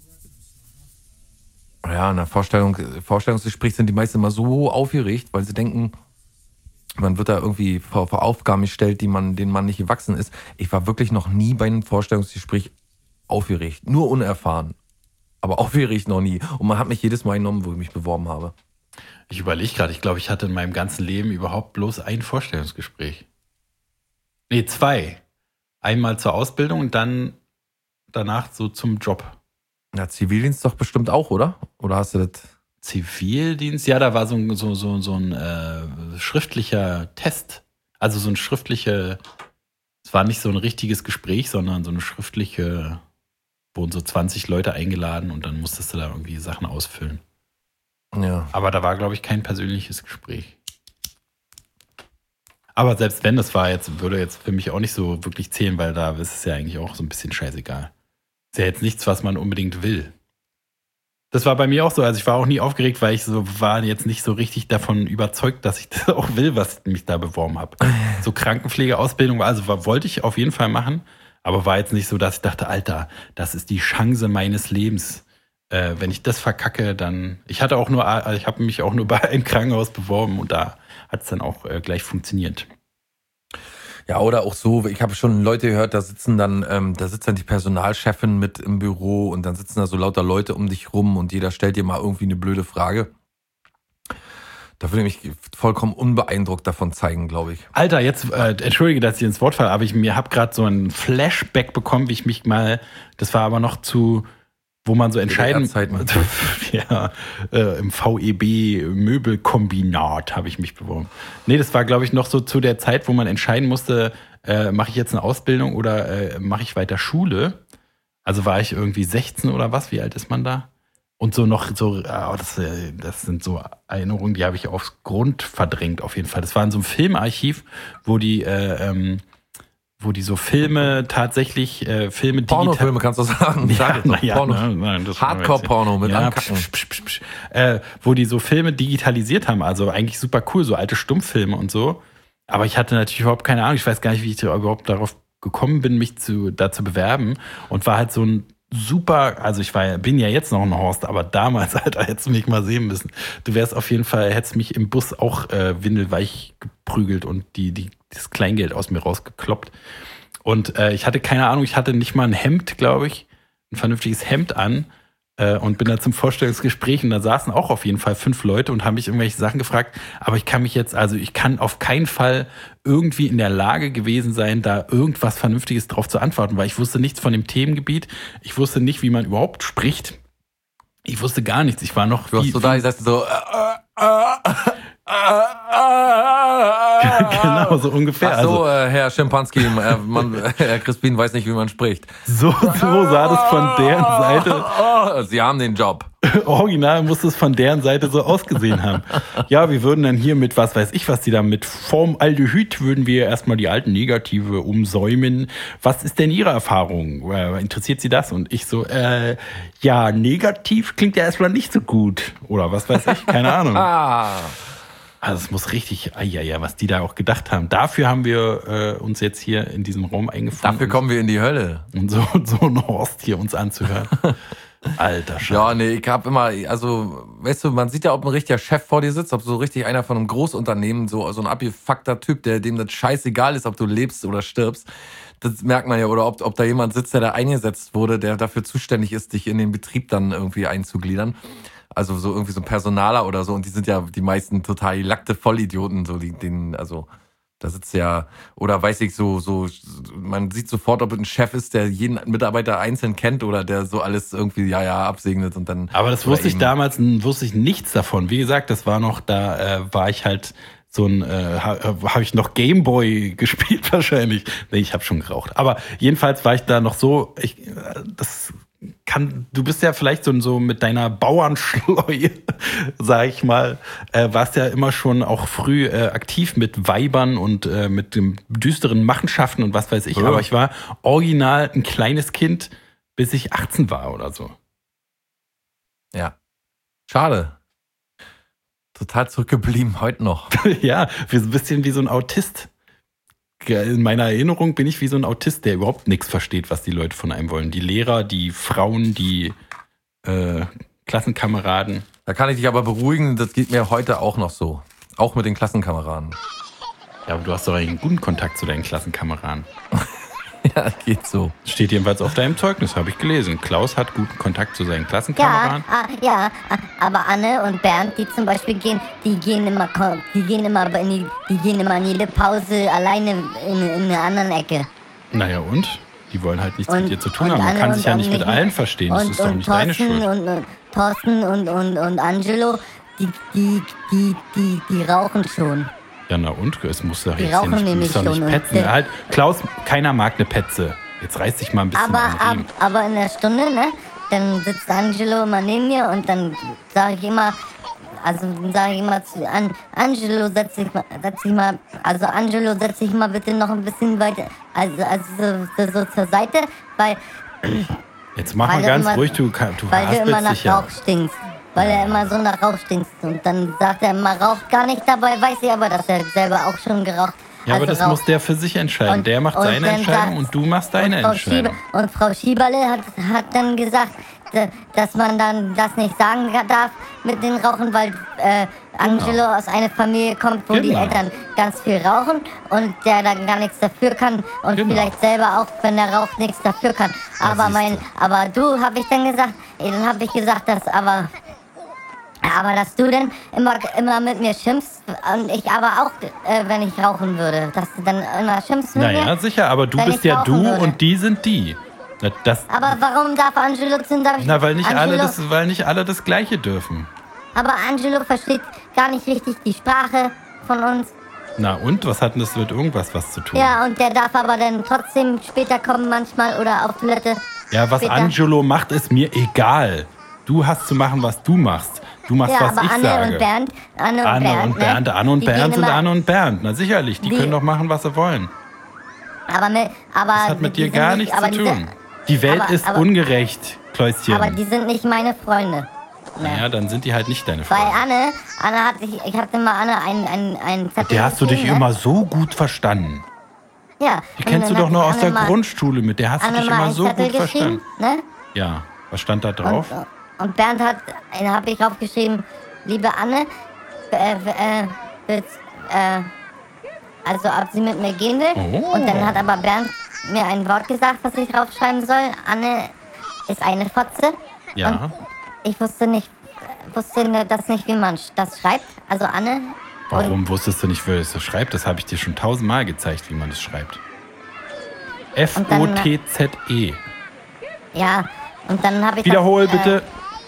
Ja, in der Vorstellung, Vorstellungsgespräch sind die meisten immer so aufgeregt, weil sie denken, man wird da irgendwie vor, vor Aufgaben gestellt, die man, denen man nicht gewachsen ist. Ich war wirklich noch nie bei einem Vorstellungsgespräch aufgeregt. Nur unerfahren. Aber aufgeregt noch nie. Und man hat mich jedes Mal genommen, wo ich mich beworben habe. Ich überlege gerade, ich glaube, ich hatte in meinem ganzen Leben überhaupt bloß ein Vorstellungsgespräch. Nee, zwei. Einmal zur Ausbildung und dann danach so zum Job. Ja, Zivildienst doch bestimmt auch, oder? Oder hast du das? Zivildienst, ja, da war so ein, so, so, so ein äh, schriftlicher Test. Also so ein schriftliche, es war nicht so ein richtiges Gespräch, sondern so eine schriftliche, wurden so zwanzig Leute eingeladen und dann musstest du da irgendwie Sachen ausfüllen. Ja. Aber da war, glaube ich, kein persönliches Gespräch. Aber selbst wenn, das war jetzt, würde jetzt für mich auch nicht so wirklich zählen, weil da ist es ja eigentlich auch so ein bisschen scheißegal. Ist ja jetzt nichts, was man unbedingt will. Das war bei mir auch so. Also ich war auch nie aufgeregt, weil ich so war jetzt nicht so richtig davon überzeugt, dass ich das auch will, was ich mich da beworben habe. So Krankenpflegeausbildung, also war, wollte ich auf jeden Fall machen, aber war jetzt nicht so, dass ich dachte, Alter, das ist die Chance meines Lebens. Äh, wenn ich das verkacke, dann... Ich hatte auch nur, ich habe mich auch nur bei einem Krankenhaus beworben und da hat es dann auch äh, gleich funktioniert. Ja, oder auch so, ich habe schon Leute gehört, da sitzen dann, ähm, da sitzt dann die Personalchefin mit im Büro und dann sitzen da so lauter Leute um dich rum und jeder stellt dir mal irgendwie eine blöde Frage. Da würde ich mich vollkommen unbeeindruckt davon zeigen, glaube ich. Alter, jetzt, äh, entschuldige, dass ich ins Wort falle, aber ich mir habe gerade so ein Flashback bekommen, wie ich mich mal, das war aber noch zu, wo man so entscheiden, ja, äh, im V E B Möbelkombinat habe ich mich beworben. Nee, das war, glaube ich, noch so zu der Zeit, wo man entscheiden musste, äh, mache ich jetzt eine Ausbildung oder äh, mache ich weiter Schule? Also war ich irgendwie sechzehn oder was? Wie alt ist man da? Und so noch so, oh, das, das sind so Erinnerungen, die habe ich aufs Grund verdrängt auf jeden Fall. Das war in so einem Filmarchiv, wo die äh, ähm, wo die so Filme tatsächlich, äh, Filme digital... Pornofilme kannst du sagen. Ja, Sag ja, Porno. nein, nein, das Hardcore-Porno mit ja, Ankacken. psch, psch, psch, psch. Äh, wo die so Filme digitalisiert haben, also eigentlich super cool, so alte Stummfilme und so. Aber ich hatte natürlich überhaupt keine Ahnung, ich weiß gar nicht, wie ich überhaupt darauf gekommen bin, mich zu, da zu bewerben und war halt so ein super, also ich war, bin ja jetzt noch ein Horst, aber damals, Alter, hättest du mich mal sehen müssen. Du wärst auf jeden Fall, hättest mich im Bus auch äh, windelweich geprügelt und die, die, das Kleingeld aus mir rausgekloppt. Und äh, ich hatte keine Ahnung, ich hatte nicht mal ein Hemd, glaube ich, ein vernünftiges Hemd an äh, und bin da zum Vorstellungsgespräch und da saßen auch auf jeden Fall fünf Leute und haben mich irgendwelche Sachen gefragt. Aber ich kann mich jetzt, also ich kann auf keinen Fall irgendwie in der Lage gewesen sein, da irgendwas Vernünftiges drauf zu antworten, weil ich wusste nichts von dem Themengebiet. Ich wusste nicht, wie man überhaupt spricht. Ich wusste gar nichts. Ich war noch... Du hast wie, so da, ich sagte so... Äh, äh, genau, so ungefähr. Ach so, Also, äh, Herr Schimpanski, äh, man, Herr Crispin weiß nicht, wie man spricht. so, so sah das von deren Seite... Sie haben den Job. Original muss es von deren Seite so ausgesehen haben. Ja, wir würden dann hier mit, was weiß ich, was die da mit Formaldehyd, würden wir erstmal die alten Negative umsäumen. Was ist denn Ihre Erfahrung? Äh, interessiert Sie das? Und ich so, äh, ja, negativ klingt ja erstmal nicht so gut. Oder was weiß ich, keine Ahnung. Ah. Also es muss richtig, ah, ja, ja, was die da auch gedacht haben. Dafür haben wir äh, uns jetzt hier in diesem Raum eingefunden. Dafür kommen wir in die Hölle. Und so, so ein Horst hier uns anzuhören. Alter Scheiße. Ja, nee, ich hab immer, also, weißt du, man sieht ja, ob ein richtiger Chef vor dir sitzt, ob so richtig einer von einem Großunternehmen, so, so ein abgefuckter Typ, der dem das scheißegal ist, ob du lebst oder stirbst. Das merkt man ja, oder ob, ob da jemand sitzt, der da eingesetzt wurde, der dafür zuständig ist, dich in den Betrieb dann irgendwie einzugliedern. Also so irgendwie so ein Personaler oder so, und die sind ja die meisten total gelackte Vollidioten, so, die, denen, also, Da sitzt ja, oder weiß ich, so, so, man sieht sofort, ob es ein Chef ist, der jeden Mitarbeiter einzeln kennt oder der so alles irgendwie, ja, ja, absegnet und dann. Aber das wusste ich damals, wusste ich nichts davon. Wie gesagt, das war noch, da äh, war ich halt so ein, äh, habe ich noch Gameboy gespielt wahrscheinlich. Nee, ich habe schon geraucht. Aber jedenfalls war ich da noch so, ich, das kann, du bist ja vielleicht so, so mit deiner Bauernschleue, sag ich mal, äh, warst ja immer schon auch früh äh, aktiv mit Weibern und äh, mit dem düsteren Machenschaften und was weiß ich. Ja. Aber ich war original ein kleines Kind, bis ich achtzehn war oder so. Ja. Schade. Total zurückgeblieben, heute noch. Ja, wir sind ein bisschen wie so ein Autist. In meiner Erinnerung bin ich wie so ein Autist, der überhaupt nichts versteht, was die Leute von einem wollen. Die Lehrer, die Frauen, die äh, Klassenkameraden. Da kann ich dich aber beruhigen, das geht mir heute auch noch so. Auch mit den Klassenkameraden. Ja, aber du hast doch einen guten Kontakt zu deinen Klassenkameraden. Ja, geht so. Steht jedenfalls auf deinem Zeugnis, habe ich gelesen. Klaus hat guten Kontakt zu seinen Klassenkameraden. Ja, ja, aber Anne und Bernd, die zum Beispiel gehen, die gehen immer, die gehen immer, in die, die gehen immer in jede Pause alleine in, in einer anderen Ecke. Naja und? Die wollen halt nichts und, mit dir zu tun haben. Man kann sich ja nicht mit allen verstehen. Das und, ist doch und nicht Thorsten deine Schuld. Und, und Thorsten und, und, und Angelo, die, die, die, die, die rauchen schon. Ja, na und? Es muss doch Die jetzt rauchen nicht, nämlich muss doch nicht schon. petzen. Halt, Klaus, keiner mag eine Petze. Jetzt reiß dich mal ein bisschen aber, am Riemen. ab, aber in der Stunde, ne, dann sitzt Angelo immer neben mir und dann sage ich immer, also sage ich immer zu An, Angelo, setz dich mal, setz dich mal, also Angelo, setz dich mal bitte noch ein bisschen weiter, also, also so, so zur Seite, weil... Jetzt mach mal ganz immer, ruhig, du, du weil du immer nach ja. Rauch stinkst. Weil er immer so nach Rauch stinkt. Und dann sagt er immer, raucht gar nicht dabei, weiß ich aber, dass er selber auch schon geraucht. Ja, aber also das raucht. muss der für sich entscheiden. Und, der macht seine Entscheidung und du machst deine und Frau Entscheidung. Schieber, und Frau Schieberle hat, hat dann gesagt, dass man dann das nicht sagen darf mit den Rauchen, weil äh, Angelo genau. aus einer Familie kommt, wo genau. die Eltern ganz viel rauchen und der dann gar nichts dafür kann und genau. vielleicht selber auch, wenn er raucht, nichts dafür kann. Aber mein, aber du, habe ich dann gesagt, dann habe ich gesagt, dass aber aber dass du denn immer, immer mit mir schimpfst und ich aber auch, äh, wenn ich rauchen würde, dass du dann immer schimpfst mit naja, mir. Naja, sicher, aber du bist ja du würde. Und die sind die. Das, aber warum darf Angelo zum Beispiel... Na, weil nicht, Angelo, alle das, weil nicht alle das Gleiche dürfen. Aber Angelo versteht gar nicht richtig die Sprache von uns. Na und? Was hat denn das mit irgendwas was zu tun? Ja, und der darf aber dann trotzdem später kommen manchmal oder auf Toilette. Ja, was später. Angelo macht, ist mir egal. Du hast zu machen, was du machst. Du machst, ja, was aber ich Anne sage. Und Bernd, Anne und Anne Bernd, und Bernd, ne? Anne und die Bernd sind immer, Anne und Bernd. Na sicherlich, die, die können doch machen, was sie wollen. Aber, mit, aber das hat mit dir gar nichts nicht, zu tun. Die Welt aber, ist aber, ungerecht, Kläuschen. Aber die sind nicht meine Freunde. Naja, dann sind die halt nicht deine Freunde. Weil Anne, Anne hat sich, ich hatte mal Anne einen, einen, einen Zettel. Der hast du dich ne? immer so gut verstanden. Ja. Die kennst du doch noch aus Anne der mal, Grundschule, mit der hast Anne du dich immer so gut verstanden. Ne? Ja, was stand da drauf? Und, und Bernd hat, da habe ich aufgeschrieben, liebe Anne, äh, äh, willst, äh, also ob sie mit mir gehen will. Oh. Und dann hat aber Bernd mir ein Wort gesagt, was ich draufschreiben soll. Anne ist eine Fotze. Ja. Und ich wusste nicht, wusste das nicht, wie man das schreibt. Also Anne. Warum wusstest du nicht, wie es das schreibt? Das habe ich dir schon tausendmal gezeigt, wie man das schreibt. F O T Z E. Ja, und dann habe ich... Wiederhol das, bitte.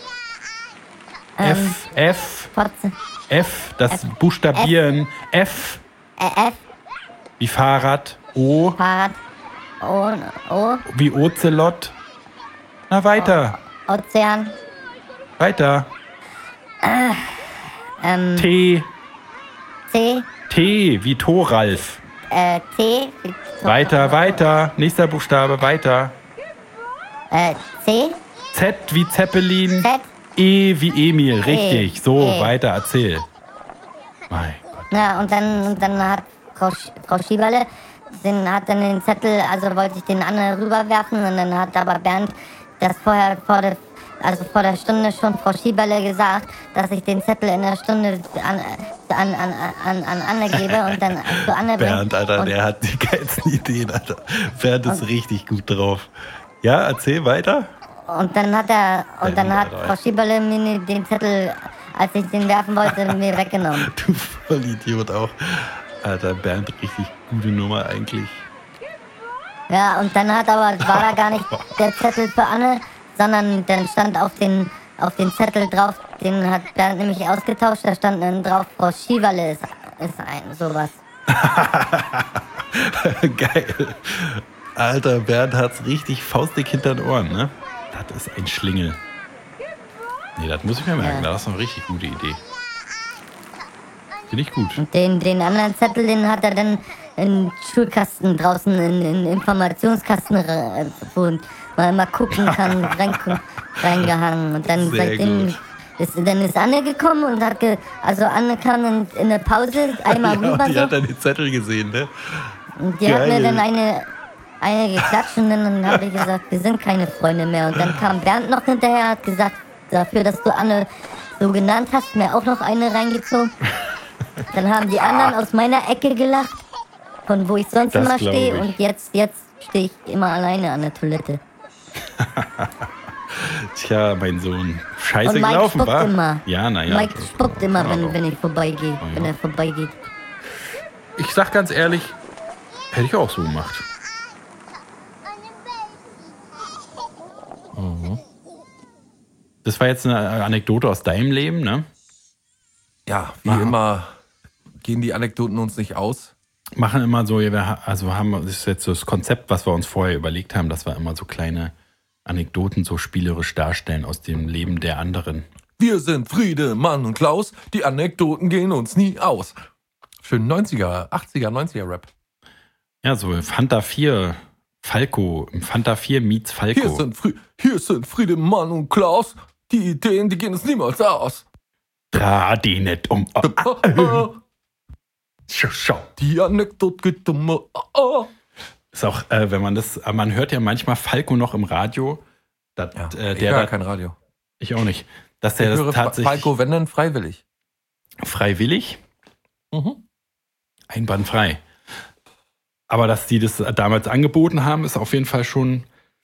Äh, F, F, Fotze. F, das F, Buchstabieren. F. Äh, F. Wie Fahrrad. O. Fahrrad. O. O. Wie Ozelot. Na, weiter. O, Ozean. Weiter. Äh, ähm, T. C. T, wie Thoralf. Äh, T. Wie Tor weiter, weiter. Nächster Buchstabe, weiter. Äh, C. Z wie Zeppelin. Z. E wie Emil, richtig. E. So, e. weiter, erzähl. Mein Gott. Ja, und dann, dann hat Frau, Sch Frau Schieberle, den, hat dann den Zettel, also wollte ich den Anne rüberwerfen und dann hat aber Bernd das vorher vor der, also vor der Stunde schon Frau Schieberle gesagt, dass ich den Zettel in der Stunde an, an, an, an, an Anne gebe und dann zu Anne bringe. Bernd, Alter, und der hat die geilsten Ideen, Alter. Bernd ist richtig gut drauf. Ja, erzähl weiter. Und dann hat er, und dann hat Frau Schieberle mir den Zettel, als ich den werfen wollte, mir weggenommen. Du Vollidiot auch. Alter, Bernd, richtig gute Nummer eigentlich. Ja, und dann hat aber, war da gar nicht der Zettel für Anne, sondern dann stand auf den, auf den Zettel drauf, den hat Bernd nämlich ausgetauscht, da stand dann drauf, Frau Schieberle ist, ist ein, sowas. Geil. Alter, Bernd hat's richtig faustdick hinter den Ohren, ne? Das ist ein Schlingel. Nee, das muss ich mir merken, Ja. das ist eine richtig gute Idee. Finde ich gut. Und den, den anderen Zettel, den hat er dann in den Schulkasten draußen, in den Informationskasten, re- wo man mal gucken kann, rein, reingehangen. Und dann, Sehr seitdem gut. ist, dann ist Anne gekommen und hat, ge, also Anne kam in, in der Pause einmal Ja, rüber die so, hat dann den Zettel gesehen, ne? und die hat mir geil. dann eine, eine geklatscht und dann habe ich gesagt, wir sind keine Freunde mehr. Und dann kam Bernd noch hinterher, hat gesagt, dafür, dass du Anne so genannt hast, mir auch noch eine reingezogen. Dann haben die anderen aus meiner Ecke gelacht, von wo ich sonst Das immer glaub stehe. ich. Und jetzt, jetzt stehe ich immer alleine an der Toilette. Tja, mein Sohn. Scheiße Und Mike gelaufen, spuckt war? immer. Ja, naja. Mike spuckt immer, Ja, wenn, doch. wenn ich vorbeigehe, wenn er vorbeigeht. Ich sag ganz ehrlich, hätte ich auch so gemacht. Das war jetzt eine Anekdote aus deinem Leben, ne? Ja, wie Aha. immer gehen die Anekdoten uns nicht aus. Machen immer so, wir ha- also haben, das ist jetzt so das Konzept, was wir uns vorher überlegt haben, dass wir immer so kleine Anekdoten so spielerisch darstellen aus dem Leben der anderen. Wir sind Friedemann und Klaus, die Anekdoten gehen uns nie aus. Schön neunziger, achtziger, neunziger Rap. Ja, so Fanta vier, Falco, Fanta vier meets Hier Falco. sind, Fri hier sind Friedemann und Klaus, die Ideen, die gehen uns niemals aus. Dreh die nicht um. Oh, ah, schau, schau. Die Anekdote geht um. Oh, oh. Ist auch, äh, wenn man das, man hört ja manchmal Falco noch im Radio. Dat, Ja, äh, ich der höre da, kein Radio. ich auch nicht. Dass Ich der das höre Fa- tatsächlich Falco, wenn denn freiwillig. freiwillig, Mhm. einwandfrei. Aber dass die das damals angeboten haben, ist auf jeden Fall schon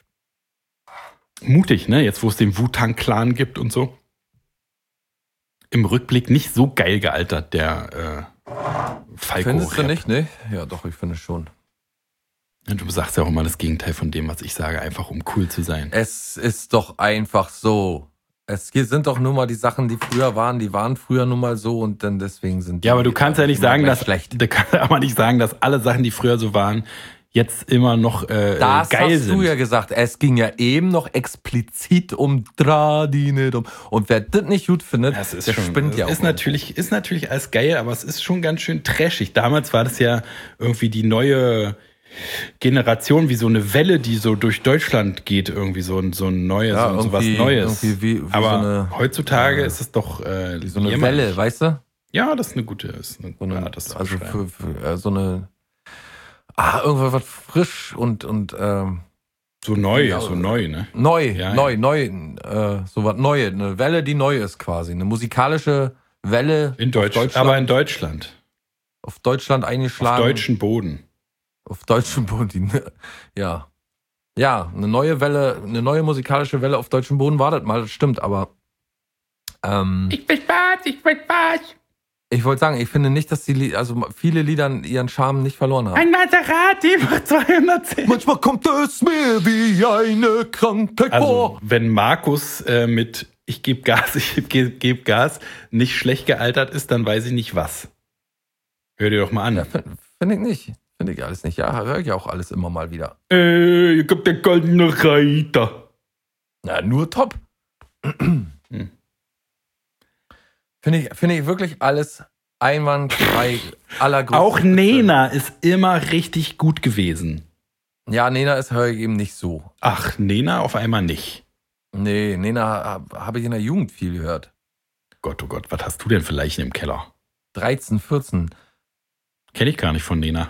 mutig, ne? Jetzt, wo es den Wu-Tang-Clan gibt und so. Im Rückblick nicht so geil gealtert, der äh, Falco. Findest du nicht, ne? Ja, doch, ich finde schon. Du sagst ja auch immer das Gegenteil von dem, was ich sage, einfach um cool zu sein. Es ist doch einfach so. Es hier sind doch nur mal die Sachen, die früher waren, die waren früher nun mal so und dann deswegen sind die. Ja, aber du kannst ja nicht immer sagen, gleich dass schlecht. du kannst aber nicht sagen, dass alle Sachen, die früher so waren, jetzt immer noch äh, Das geil hast sind. du ja gesagt. Es ging ja eben noch explizit um Tradine. Und wer das nicht gut findet, Das ist der schon, spinnt das ja auch. ist natürlich, ist natürlich alles geil, aber es ist schon ganz schön trashig. Damals war das ja irgendwie die neue Generation, wie so eine Welle, die so durch Deutschland geht, irgendwie so ein, so ein neues, Ja, so, so was irgendwie- Neues. irgendwie wie- wie aber so eine- heutzutage äh, ist es doch äh, so eine jämmerlich. Welle, weißt du? Ja, das ist eine gute, ist eine So eine, gute Art, das zu also beschreiben. für, für äh, so eine. Ah, irgendwas was frisch und, und ähm, So neu, ja, so neu, ne? neu, Ja, neu, neu, äh, so was Neue. Eine Welle, die neu ist quasi. Eine musikalische Welle In Deutsch, auf Deutschland, aber in Deutschland. auf Deutschland Auf eingeschlagen. deutschen Boden. Auf deutschem Boden. Die, ja. Ja, eine neue Welle, eine neue musikalische Welle auf deutschem Boden war das mal, das stimmt, aber ähm, Ich will Spaß, ich will Spaß. ich wollte sagen, ich finde nicht, dass die Lieder, also viele Lieder ihren Charme nicht verloren haben. Ein Maserati macht zweihundertzehn. Manchmal kommt es mir wie eine Krankheit Also, vor. wenn Markus äh, mit Ich gebe Gas, ich gebe geb Gas nicht schlecht gealtert ist, dann weiß ich nicht was. Hör dir doch mal an. Ja, finde find ich nicht. Finde ich alles nicht. Ja, höre ich auch alles immer mal wieder. Äh, hier kommt der goldene Reiter. Na, nur top. Finde ich, finde ich wirklich alles einwandfrei, allergrößte Auch Spitze. Nena ist immer richtig gut gewesen. Ja, Nena ist höre ich eben nicht so. Ach, Nena auf einmal nicht. Nee, Nena habe hab ich in der Jugend viel gehört. Gott, oh Gott, was hast du denn für Leichen im Keller? dreizehn, vierzehn. Kenn ich gar nicht von Nena.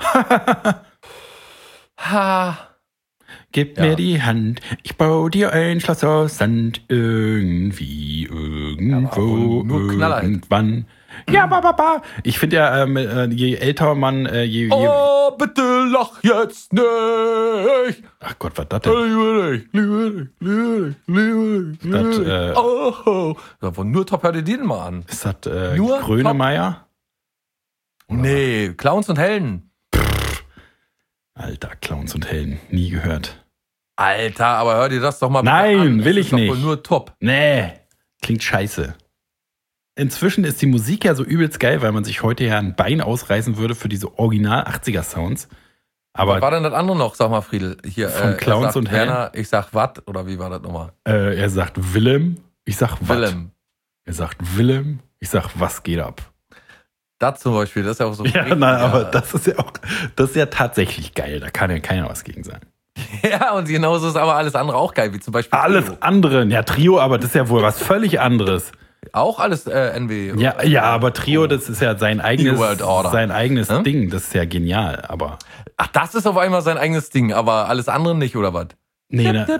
Ha. Gib Ja. mir die Hand, ich baue dir ein Schloss aus Sand. Irgendwie, irgendwo, wohl nur Knaller. irgendwann. Ja, ba, ba, ba. Ich finde ja, ähm, äh, je älter man, äh, je, je... Oh, bitte lach jetzt nicht. Ach Gott, was das denn? Liebe dich, liebe dich, liebe dich, liebe dich, liebe Das, dich. äh, Oh, ja, von nur top, hör dir den mal an. Ist das äh, Nur Grönemeyer? Nee, Clowns und Helden. Alter, Clowns und Helden. Nie gehört. Alter, aber hör dir das doch mal Nein, bitte an. will Das ich ist doch nicht. wohl nur top. Nee, klingt scheiße. Inzwischen ist die Musik ja so übelst geil, weil man sich heute ja ein Bein ausreißen würde für diese original achtziger-Sounds. Aber Was war denn das andere noch, sag mal, Friedel? Hier, Von äh, Clowns er sagt und Werner, ich sag wat, oder wie war das nochmal? äh, er sagt Willem, ich sag was. Willem. Er sagt Willem, ich sag was geht ab. Das zum Beispiel, das ist ja auch so. Ja, richtig, nein, aber ja. das ist ja auch, das ist ja tatsächlich geil. Da kann ja keiner was gegen sagen. Ja, und genauso ist aber alles andere auch geil, wie zum Beispiel. Alles Trio. andere, ja Trio, aber das ist ja wohl was völlig anderes. Auch alles äh, N W. Ja, ja, aber Trio, das ist ja sein eigenes, World Order. sein eigenes Hm? Ding. Das ist ja genial, aber Ach, das ist auf einmal sein eigenes Ding, aber alles andere nicht, oder was? nee, ne,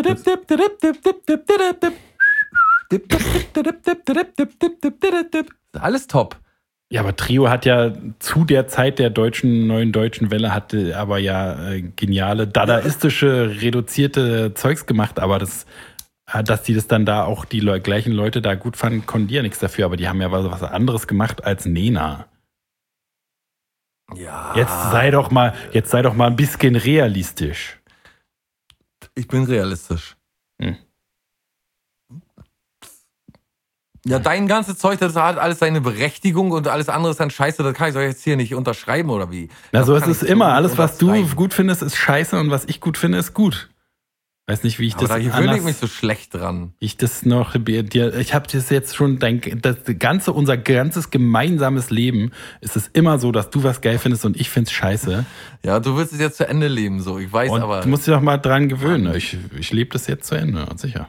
Alles top. ja, aber Trio hat ja zu der Zeit der deutschen, neuen deutschen Welle hatte aber ja äh, geniale, dadaistische, reduzierte Zeugs gemacht, aber das, äh, dass die das dann da auch die Le- gleichen Leute da gut fanden, konnten die ja nichts dafür, aber die haben ja was, was anderes gemacht als Nena. Ja. Jetzt sei doch mal, jetzt sei doch mal ein bisschen realistisch. Ich bin realistisch. Hm. Ja, dein ganzes Zeug, das hat alles seine Berechtigung und alles andere ist dann scheiße, das kann ich doch jetzt hier nicht unterschreiben, oder wie? Na, Das so ist kann es ich immer. so Alles, was du unterschreiben. gut findest, ist scheiße und was ich gut finde, ist gut. Weiß nicht, wie ich Aber das da gewöhne anders, ich mich so schlecht dran. ich das noch dir, ich habe das jetzt schon dein das ganze unser ganzes gemeinsames Leben ist es immer so, dass du was geil findest und ich find's scheiße. Ja, du willst es jetzt zu Ende leben, so. Ich weiß Und aber. du musst dich doch mal dran gewöhnen. Ich, ich lebe das jetzt zu Ende, sicher.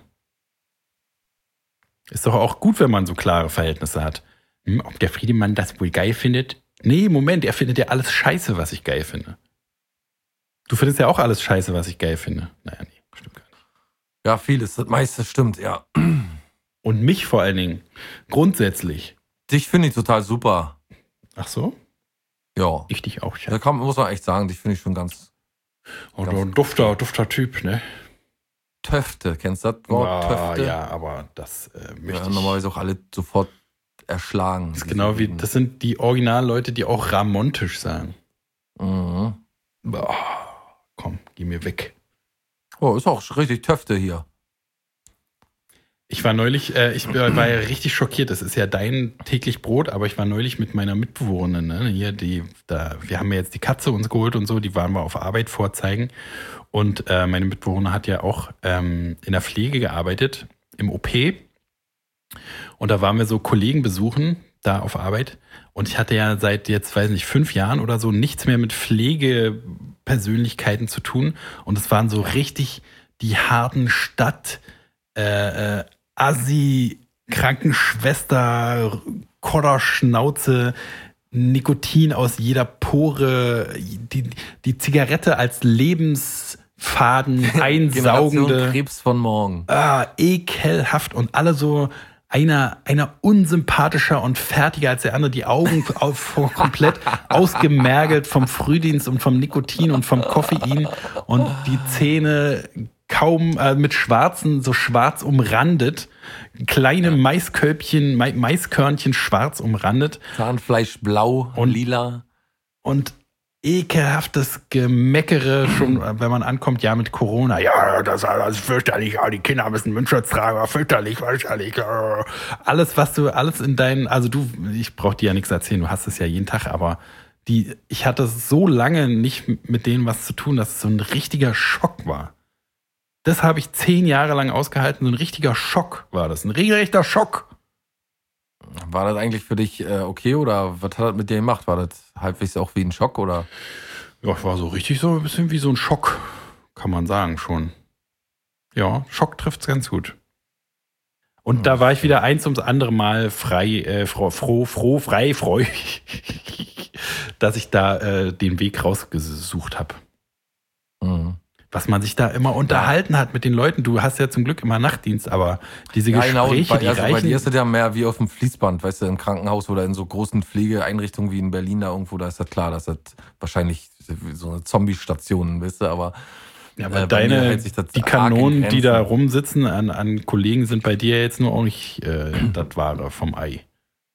Ist doch auch gut, wenn man so klare Verhältnisse hat. Hm, ob der Friedemann das wohl geil findet? Nee, Moment, er findet ja alles scheiße, was ich geil finde. Du findest ja auch alles scheiße, was ich geil finde. Naja, nee, stimmt gar nicht. Ja, vieles, das meiste stimmt, ja. Und mich vor allen Dingen. Grundsätzlich. Dich finde ich total super. Ach so? Ja. Ich dich auch, Da Schatz. kann, muss man echt sagen, dich finde ich schon ganz Und ein dufter, dufter Typ, ne? Töfte. Kennst du das Wort? Ah, Töfte? ja, aber das äh, möchte Ja, ich... normalerweise auch alle sofort erschlagen. Das ist genau wie, das sind die Originalleute, die auch Ramontisch sagen. Mhm. Boah, komm, geh mir weg. Oh, ist auch richtig Töfte hier. Ich war neulich, äh, ich war war ja richtig schockiert. Das ist ja dein täglich Brot, aber ich war neulich mit meiner Mitbewohnerin, ne? Hier, die, da, wir haben ja jetzt die Katze uns geholt und so, die waren wir auf Arbeit vorzeigen. Und äh, meine Mitbewohnerin hat ja auch ähm, in der Pflege gearbeitet, im O P. Und da waren wir so Kollegen besuchen, da auf Arbeit. Und ich hatte ja seit jetzt, weiß nicht, fünf Jahren oder so nichts mehr mit Pflegepersönlichkeiten zu tun. Und es waren so richtig die harten Stadt, äh, äh, Assi, Krankenschwester, Kodderschnauze, Nikotin aus jeder Pore, die, die Zigarette als Lebensfaden Generation einsaugende. Krebs von morgen. Ah, ekelhaft und alle so einer, einer unsympathischer und fertiger als der andere, die Augen auf, komplett ausgemergelt vom Frühdienst und vom Nikotin und vom Koffein und die Zähne kaum äh, mit schwarzen, so schwarz umrandet, kleine Maiskölbchen, Ma- Maiskörnchen schwarz umrandet Zahnfleisch blau Und- lila. und ekelhaftes Gemeckere, schon wenn man ankommt, ja, mit Corona. Ja, das ist alles fürchterlich. Ja, die Kinder müssen Mundschutz tragen. Fürchterlich, fürchterlich. Ja. Alles, was du, alles in deinen, also du, ich brauch dir ja nichts erzählen, du hast es ja jeden Tag, aber die, ich hatte so lange nicht mit denen was zu tun, dass es so ein richtiger Schock war. Das habe ich zehn Jahre lang ausgehalten. So ein richtiger Schock war das. Ein regelrechter Schock. War das eigentlich für dich äh, okay oder was hat das mit dir gemacht? War das halbwegs auch wie ein Schock oder? Ja, ich war so richtig so ein bisschen wie so ein Schock, kann man sagen schon. Ja, Schock trifft's ganz gut. Und da war ich wieder eins ums andere Mal frei, äh, froh, froh, froh, frei, freu, dass ich da äh, den Weg rausgesucht habe. Mhm. Was man sich da immer unterhalten hat mit den Leuten. Du hast ja zum Glück immer Nachtdienst, aber diese Ja, genau. Und Gespräche, bei, die also bei reichen... dir ist das ja mehr wie auf dem Fließband, weißt du, im Krankenhaus oder in so großen Pflegeeinrichtungen wie in Berlin da irgendwo, da ist das klar, dass das wahrscheinlich so eine Zombie-Station, weißt du, aber, Ja, aber äh, bei mir deine, hält sich das die arg in Kanonen, die Grenzen. da rumsitzen an, an Kollegen, sind bei dir jetzt nur auch nicht äh, das Wahre vom Ei.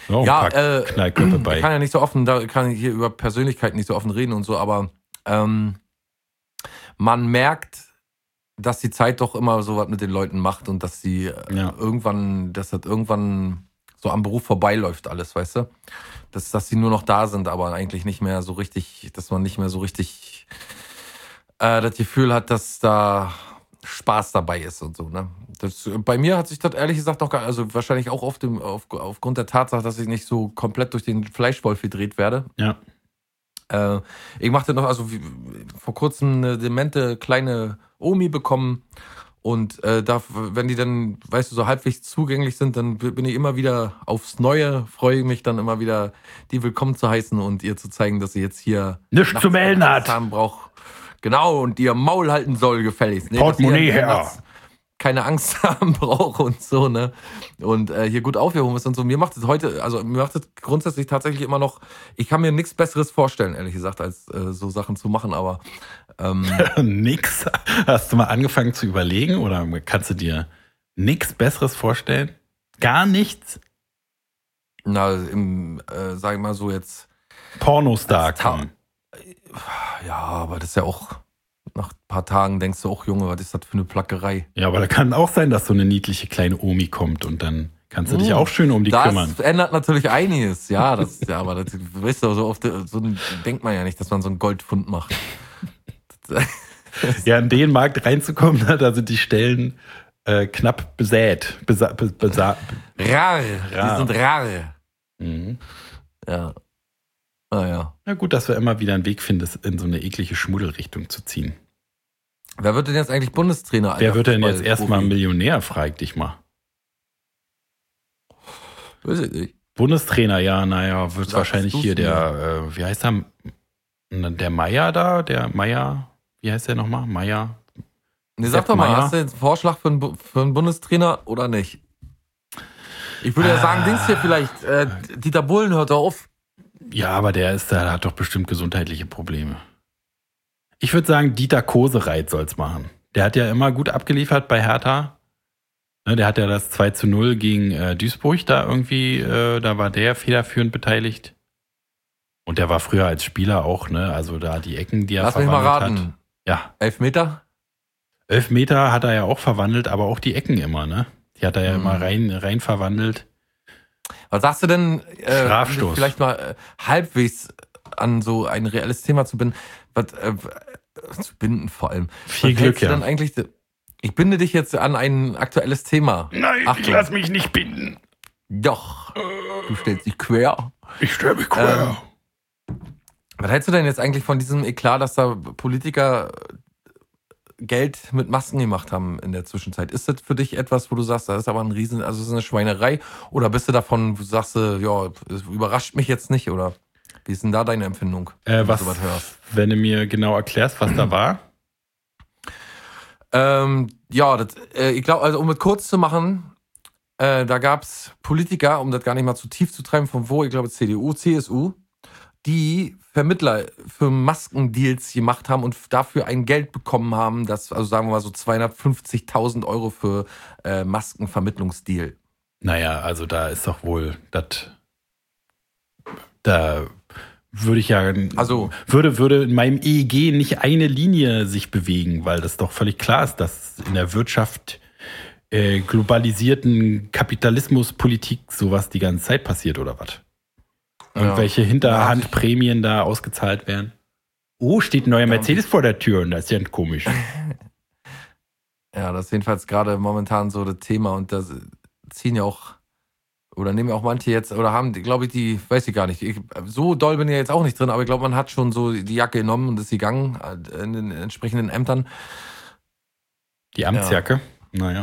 Ja, ein Ja, paar äh, Knallköpfe ich bei. kann ja nicht so offen, da kann ich hier über Persönlichkeiten nicht so offen reden und so, aber ähm, man merkt, dass die Zeit doch immer so was mit den Leuten macht und dass sie äh, Ja. irgendwann, dass das irgendwann so am Beruf vorbeiläuft alles, weißt du? Dass, dass sie nur noch da sind, aber eigentlich nicht mehr so richtig, dass man nicht mehr so richtig äh, das Gefühl hat, dass da Spaß dabei ist und so, ne? Das, bei mir hat sich das ehrlich gesagt noch gar, also wahrscheinlich auch auf dem, auf, aufgrund der Tatsache, dass ich nicht so komplett durch den Fleischwolf gedreht werde. Ja. Äh, ich machte noch, also wie, vor kurzem eine demente kleine Omi bekommen und äh, da, wenn die dann, weißt du, so halbwegs zugänglich sind, dann bin ich immer wieder aufs Neue, freue mich dann immer wieder, die willkommen zu heißen und ihr zu zeigen, dass sie jetzt hier Nichts nachts zu melden keine hat. Angst haben braucht. Genau, und ihr Maul halten soll gefälligst. Ne? Portemonnaie Dass ihr her. nachts keine Angst haben braucht und so, ne? Und äh, hier gut aufgehoben ist und so. Mir macht es heute, also mir macht es grundsätzlich tatsächlich immer noch, ich kann mir nichts Besseres vorstellen, ehrlich gesagt, als äh, so Sachen zu machen, aber ähm, Nix. Hast du mal angefangen zu überlegen oder kannst du dir nichts Besseres vorstellen? Gar nichts? na, im, äh, sag ich mal so jetzt, Pornostar Als Ta- kommen. ja, aber das ist ja auch, nach ein paar Tagen denkst du auch, Junge, was ist das für eine Plackerei? Ja, aber da kann auch sein, dass so eine niedliche kleine Omi kommt und dann kannst du dich auch schön um die das kümmern. ändert natürlich einiges, ja, das, ja, aber das, weißt du, so oft, so denkt man ja nicht, dass man so einen Goldfund macht. Ja, in den Markt reinzukommen, da sind die Stellen äh, knapp besät. Besa be besa Rar, Rar. die sind rar. mhm. Ja. Naja. Na gut, dass du immer wieder einen Weg findest, in so eine eklige Schmuddelrichtung zu ziehen. Wer wird denn jetzt eigentlich Bundestrainer? Wer Alter, wird denn jetzt Fußball- erstmal Profi? Millionär, frag dich mal. Weiß ich nicht. Bundestrainer, ja, naja, wird Sagst wahrscheinlich du's hier mir? der, äh, wie heißt er? Der Meier da, der Meier, wie heißt der nochmal? Meier. Nee, sag Sepp doch mal, Meier? hast du jetzt einen Vorschlag für einen, Bu- für einen Bundestrainer oder nicht? Ich würde ja sagen, Ah. Dings hier vielleicht, äh, Dieter Bohlen hört auf. Ja, aber der ist, der hat doch bestimmt gesundheitliche Probleme. Ich würde sagen, Dieter Kosereit soll's machen. Der hat ja immer gut abgeliefert bei Hertha. Ne, der hat ja das zwei zu null gegen äh, Duisburg da irgendwie, äh, da war der federführend beteiligt. Und der war früher als Spieler auch, ne? Also da die Ecken, die er Lass mich mal verwandelt raten. hat. Ja, Elfmeter? elf Meter hat er ja auch verwandelt, aber auch die Ecken immer, ne? Die hat er ja Mhm. immer rein, rein verwandelt. Was sagst du denn, äh, Strafstoß. um dich vielleicht mal äh, halbwegs an so ein reelles Thema zu binden, was, äh, zu binden vor allem. Viel was Glück, hältst du ja. denn eigentlich, ich binde dich jetzt an ein aktuelles Thema. Nein, Achtung. ich lass mich nicht binden. Doch, du stellst dich quer. Ich stelle mich quer. Was hältst du denn jetzt eigentlich von diesem Eklat, dass da Politiker Geld mit Masken gemacht haben in der Zwischenzeit? Ist das für dich etwas, wo du sagst, das ist aber ein Riesen, also das ist eine Schweinerei? Oder bist du davon, wo du sagst, ja, es überrascht mich jetzt nicht? Oder wie ist denn da deine Empfindung, Äh, wenn was, du sowas hörst? wenn du mir genau erklärst, was da war? Ähm, ja, das, äh, ich glaube, also um es kurz zu machen, äh, da gab es Politiker, um das gar nicht mal zu tief zu treiben, von wo, ich glaube C D U, C S U, die Vermittler für Maskendeals gemacht haben und dafür ein Geld bekommen haben, das, also sagen wir mal so zweihundertfünfzigtausend Euro für äh, Maskenvermittlungsdeal. Naja, also da ist doch wohl, das, da würde ich ja, Also- würde, würde in meinem E E G nicht eine Linie sich bewegen, weil das doch völlig klar ist, dass in der Wirtschaft äh, globalisierten Kapitalismuspolitik sowas die ganze Zeit passiert oder was? Irgendwelche Hinterhandprämien da ausgezahlt werden. Oh, steht ein neuer Mercedes vor der Tür und das ist ja komisch. Ja, das ist jedenfalls gerade momentan so das Thema und da ziehen ja auch, oder nehmen ja auch manche jetzt, oder haben, glaube ich, die, weiß ich gar nicht, ich, so doll bin ich jetzt auch nicht drin, aber ich glaube, man hat schon so die Jacke genommen und ist gegangen in den entsprechenden Ämtern. Die Amtsjacke? Naja.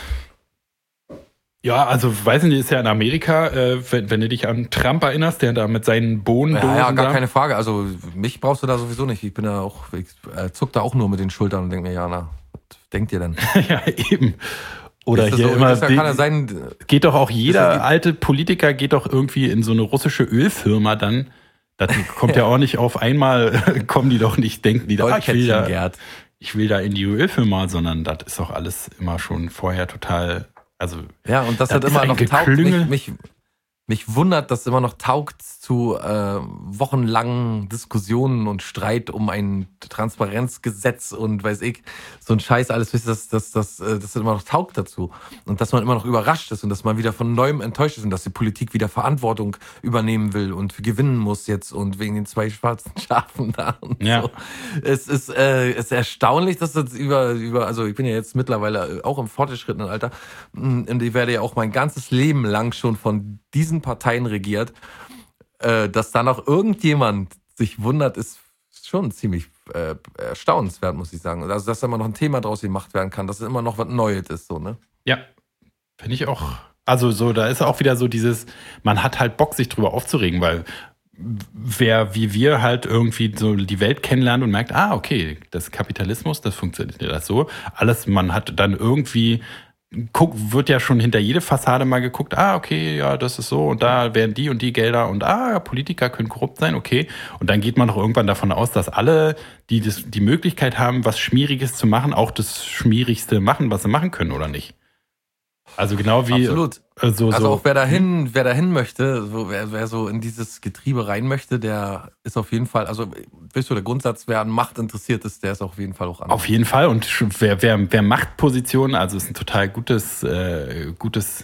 Ja, also weiß nicht, ist ja in Amerika, äh, wenn, wenn du dich an Trump erinnerst, der da mit seinen Bohnendosen Ja, ja, gar da, keine Frage. Also mich brauchst du da sowieso nicht. Ich bin da auch, ich äh, zuck da auch nur mit den Schultern und denke mir, ja, na, was denkt ihr denn? ja, eben. Oder Ist das hier so, immer, ist ja, kann ja sein, geht doch auch Ist jeder das die- alte Politiker geht doch irgendwie in so eine russische Ölfirma dann. Das kommt ja auch nicht auf einmal, kommen die doch nicht, denken die da, ah, ich will Goldkettchen, da, Gerd. ich will da in die Ölfirma, sondern das ist doch alles immer schon vorher total, also Ja, und das, Das hat ist immer ein noch taugt. Geklüngel. Mich, mich, mich wundert, dass immer noch taugt zu äh, wochenlangen Diskussionen und Streit um ein Transparenzgesetz und weiß ich, so ein Scheiß alles, dass das, das, das, das immer noch taugt dazu. Und dass man immer noch überrascht ist und dass man wieder von Neuem enttäuscht ist und dass die Politik wieder Verantwortung übernehmen will und gewinnen muss jetzt und wegen den zwei schwarzen Schafen da und Ja. so. Es ist, äh, es ist erstaunlich, dass das über, über, also ich bin ja jetzt mittlerweile auch im fortgeschrittenen Alter und ich werde ja auch mein ganzes Leben lang schon von diesen Parteien regiert, äh, dass da noch irgendjemand sich wundert, ist schon ziemlich äh, erstaunenswert, muss ich sagen. Also, dass da immer noch ein Thema draus gemacht werden kann, dass es immer noch was Neues ist, so, ne? Ja, finde ich auch. Also so, da ist auch wieder so dieses, man hat halt Bock, sich drüber aufzuregen, weil wer wie wir halt irgendwie so die Welt kennenlernt und merkt, ah, okay, das Kapitalismus, das funktioniert das so. Alles, man hat dann irgendwie Guck, wird ja schon hinter jede Fassade mal geguckt, ah, okay, ja, das ist so und da werden die und die Gelder und ah, Politiker können korrupt sein, okay. Und dann geht man doch irgendwann davon aus, dass alle, die das, die Möglichkeit haben, was Schmieriges zu machen, auch das Schmierigste machen, was sie machen können, oder nicht? Also genau wie... Absolut. Äh, so, also so. auch wer dahin, wer dahin möchte, so, wer, wer so in dieses Getriebe rein möchte, der ist auf jeden Fall, also weißt du, der Grundsatz, wer an Macht interessiert ist, der ist auf jeden Fall auch an. Auf jeden Fall. Und wer, wer, wer Machtpositionen, also ist ein total gutes, äh, gutes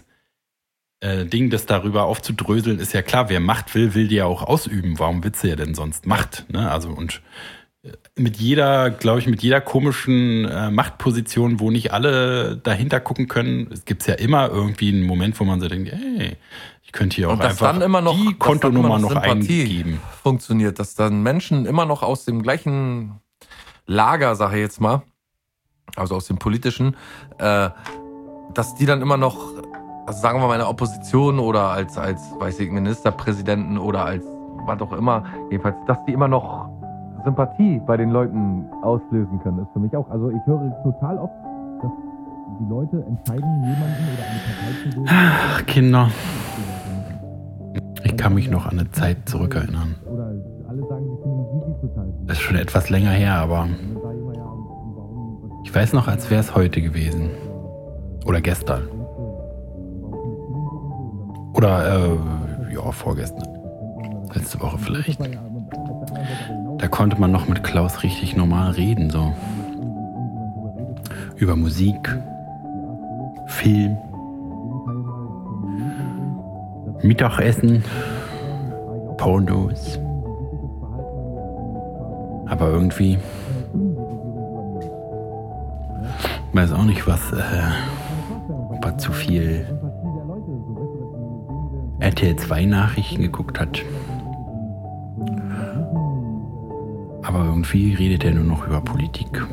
äh, Ding, das darüber aufzudröseln, ist ja klar, wer Macht will, will die ja auch ausüben. Warum willst du ja denn sonst Macht? Ne? Also und mit jeder, glaube ich, mit jeder komischen äh, Machtposition, wo nicht alle dahinter gucken können, es gibt ja immer irgendwie einen Moment, wo man so denkt, hey, ich könnte hier auch und dass einfach dann immer noch, die Kontonummer noch Sympathie eingeben. Funktioniert, dass dann Menschen immer noch aus dem gleichen Lager, sage ich jetzt mal, also aus dem politischen, äh, dass die dann immer noch, also sagen wir mal in der Opposition oder als, als, weiß ich, Ministerpräsidenten oder als was auch immer, jedenfalls, dass die immer noch Sympathie bei den Leuten auslösen können, ist für mich auch. Also ich höre total oft, dass die Leute entscheiden, jemanden oder eine Partei zu wählen. Ach, Kinder. Ich kann mich noch an eine Zeit zurückerinnern. Oder alle sagen, sie finden Yeezy total gut. Das ist schon etwas länger her, aber Und dann sage ich immer, ja, und warum, ich weiß noch, als wäre es heute gewesen. Oder gestern. Oder, äh, ja, vorgestern. Letzte Woche vielleicht. Da konnte man noch mit Klaus richtig normal reden, so. Über Musik, Film, Mittagessen, Pornos. Aber irgendwie, weiß auch nicht, was, äh, ob er zu viel R T L zwei Nachrichten geguckt hat. Aber irgendwie redet er nur noch über Politik.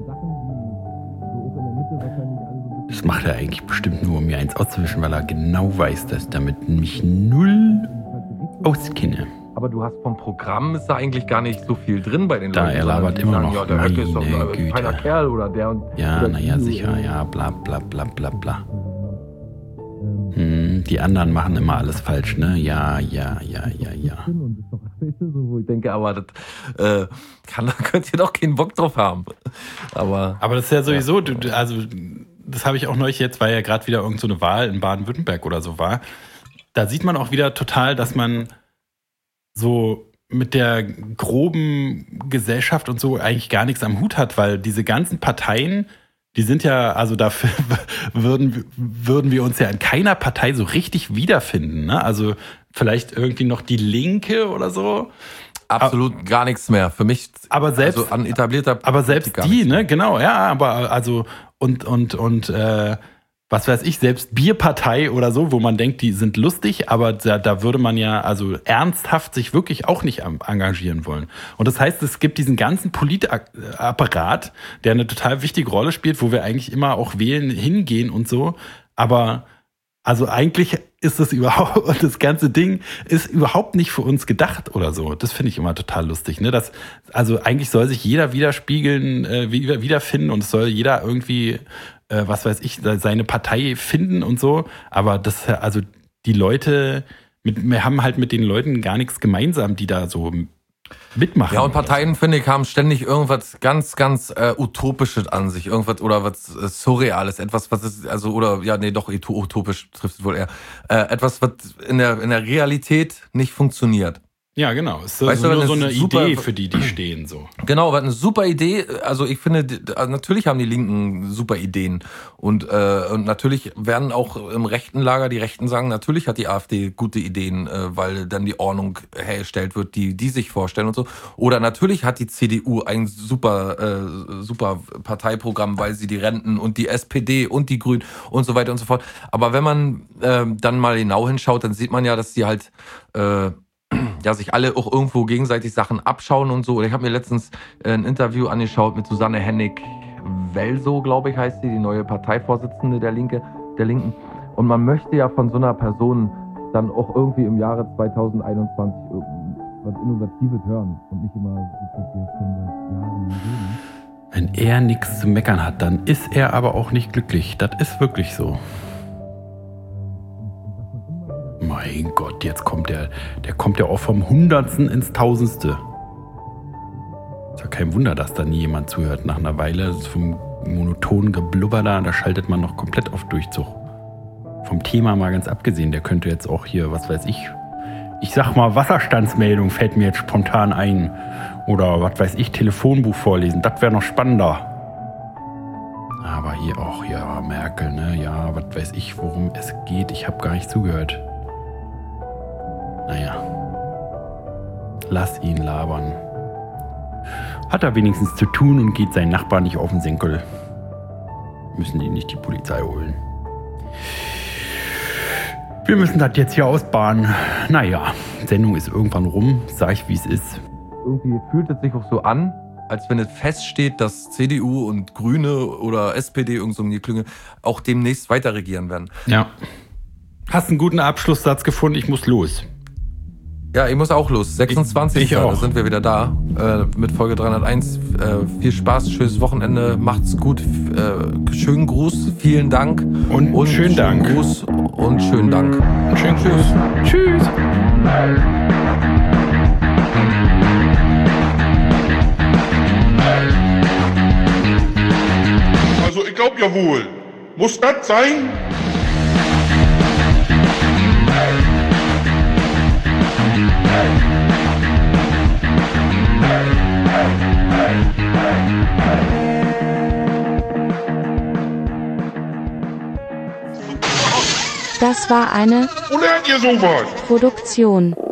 Das macht er eigentlich bestimmt nur, um mir eins auszuwischen, weil er genau weiß, dass ich damit mich null auskenne. Aber du hast vom Programm ist da eigentlich gar nicht so viel drin bei den Da, Leuten. er sondern labert die immer sagen, noch, ja, der Höcke ist doch meine ein Güte. feiner Kerl oder der und Ja, oder naja, die, sicher, äh, ja, bla bla bla bla bla bla. Hm, die anderen machen immer alles falsch, ne? Ja, ja, ja, ja, ja. Und ist doch weißt du, so, Wo ich denke, aber das äh, kann, da könnt ihr doch keinen Bock drauf haben. Aber, Aber das ist ja sowieso, du- du- also das habe ich auch neulich jetzt, weil ja gerade wieder irgend so eine Wahl in Baden-Württemberg oder so war. Da sieht man auch wieder total, dass man so mit der groben Gesellschaft und so eigentlich gar nichts am Hut hat, weil diese ganzen Parteien, die sind ja, also dafür würden, würden wir uns ja in keiner Partei so richtig wiederfinden. Ne? Also vielleicht irgendwie noch die Linke oder so. absolut gar nichts mehr. Für mich, Aber selbst, also an etablierter aber selbst Politik gar die, nichts mehr. ne, genau, ja, aber also und und und äh, was weiß ich, selbst Bierpartei oder so, wo man denkt, die sind lustig, aber da, da würde man ja also ernsthaft sich wirklich auch nicht am- engagieren wollen. Und das heißt, es gibt diesen ganzen Politapparat, der eine total wichtige Rolle spielt, wo wir eigentlich immer auch wählen hingehen und so, aber also eigentlich ist das überhaupt, das ganze Ding ist überhaupt nicht für uns gedacht oder so. Das finde ich immer total lustig. Ne? Das, also eigentlich soll sich jeder widerspiegeln, äh, wieder- wiederfinden und es soll jeder irgendwie, äh, was weiß ich, seine Partei finden und so. Aber das, also die Leute, mit, wir haben halt mit den Leuten gar nichts gemeinsam, die da so mitmachen. Ja, und Parteien, finde ich, haben ständig irgendwas ganz, ganz äh, Utopisches an sich. Irgendwas oder was äh, Surreales. Etwas, was ist, also, oder, ja, nee, doch, utopisch trifft es wohl eher. Äh, etwas, was in der, in der Realität nicht funktioniert. Ja, genau. Es ist Weißt also du, nur so das eine ist super- Idee, für die die stehen. So. Genau, war eine super Idee. Also ich finde, die- also natürlich haben die Linken super Ideen. Und, äh, und natürlich werden auch im rechten Lager, die Rechten sagen, natürlich hat die AfD gute Ideen, äh, weil dann die Ordnung hergestellt wird, die die sich vorstellen und so. Oder natürlich hat die C D U ein super, äh, super Parteiprogramm, weil sie die Renten und die S P D und die Grünen und so weiter und so fort. Aber wenn man äh, dann mal genau hinschaut, dann sieht man ja, dass die halt äh, ja, sich alle auch irgendwo gegenseitig Sachen abschauen und so. Ich habe mir letztens ein Interview angeschaut mit Susanne Hennig-Welsow, glaube ich, heißt sie, die neue Parteivorsitzende der Linke, der Linken. Und man möchte ja von so einer Person dann auch irgendwie im Jahre zwanzig einundzwanzig was Innovatives hören und nicht immer, was wir jetzt schon seit Jahren reden. Wenn er nichts zu meckern hat, dann ist er aber auch nicht glücklich. Das ist wirklich so. Mein Gott, jetzt kommt der, der kommt ja auch vom Hundertsten ins Tausendste. Ist ja kein Wunder, dass da nie jemand zuhört. Nach einer Weile vom monotonen Geblubber da, da schaltet man noch komplett auf Durchzug. Vom Thema mal ganz abgesehen, der könnte jetzt auch hier, was weiß ich, ich sag mal Wasserstandsmeldung fällt mir jetzt spontan ein. Oder was weiß ich, Telefonbuch vorlesen, das wäre noch spannender. Aber hier auch, ja, Merkel, ne, ja, was weiß ich, worum es geht, ich habe gar nicht zugehört. Naja, lass ihn labern. Hat er wenigstens zu tun und geht seinen Nachbarn nicht auf den Senkel. Müssen die nicht die Polizei holen. Wir müssen das jetzt hier ausbaden. Naja, Sendung ist irgendwann rum, sag ich wie es ist. Irgendwie fühlt es sich auch so an, als wenn es feststeht, dass C D U und Grüne oder S P D, irgend so eine Klünge, auch demnächst weiter regieren werden. Ja. Hast einen guten Abschlusssatz gefunden, ich muss los. Ja, ich muss auch los. sechsundzwanzig. Ich auch. Da sind wir wieder da äh, mit Folge dreihunderteins. Äh, viel Spaß, schönes Wochenende, macht's gut. Äh, schönen Gruß, vielen Dank. Und, und schönen Dank. Gruß und schönen Dank. Und schönen Gruß. Tschüss. Also ich glaube ja wohl. Muss das sein? Das war eine Wo lernt ihr sowas? Produktion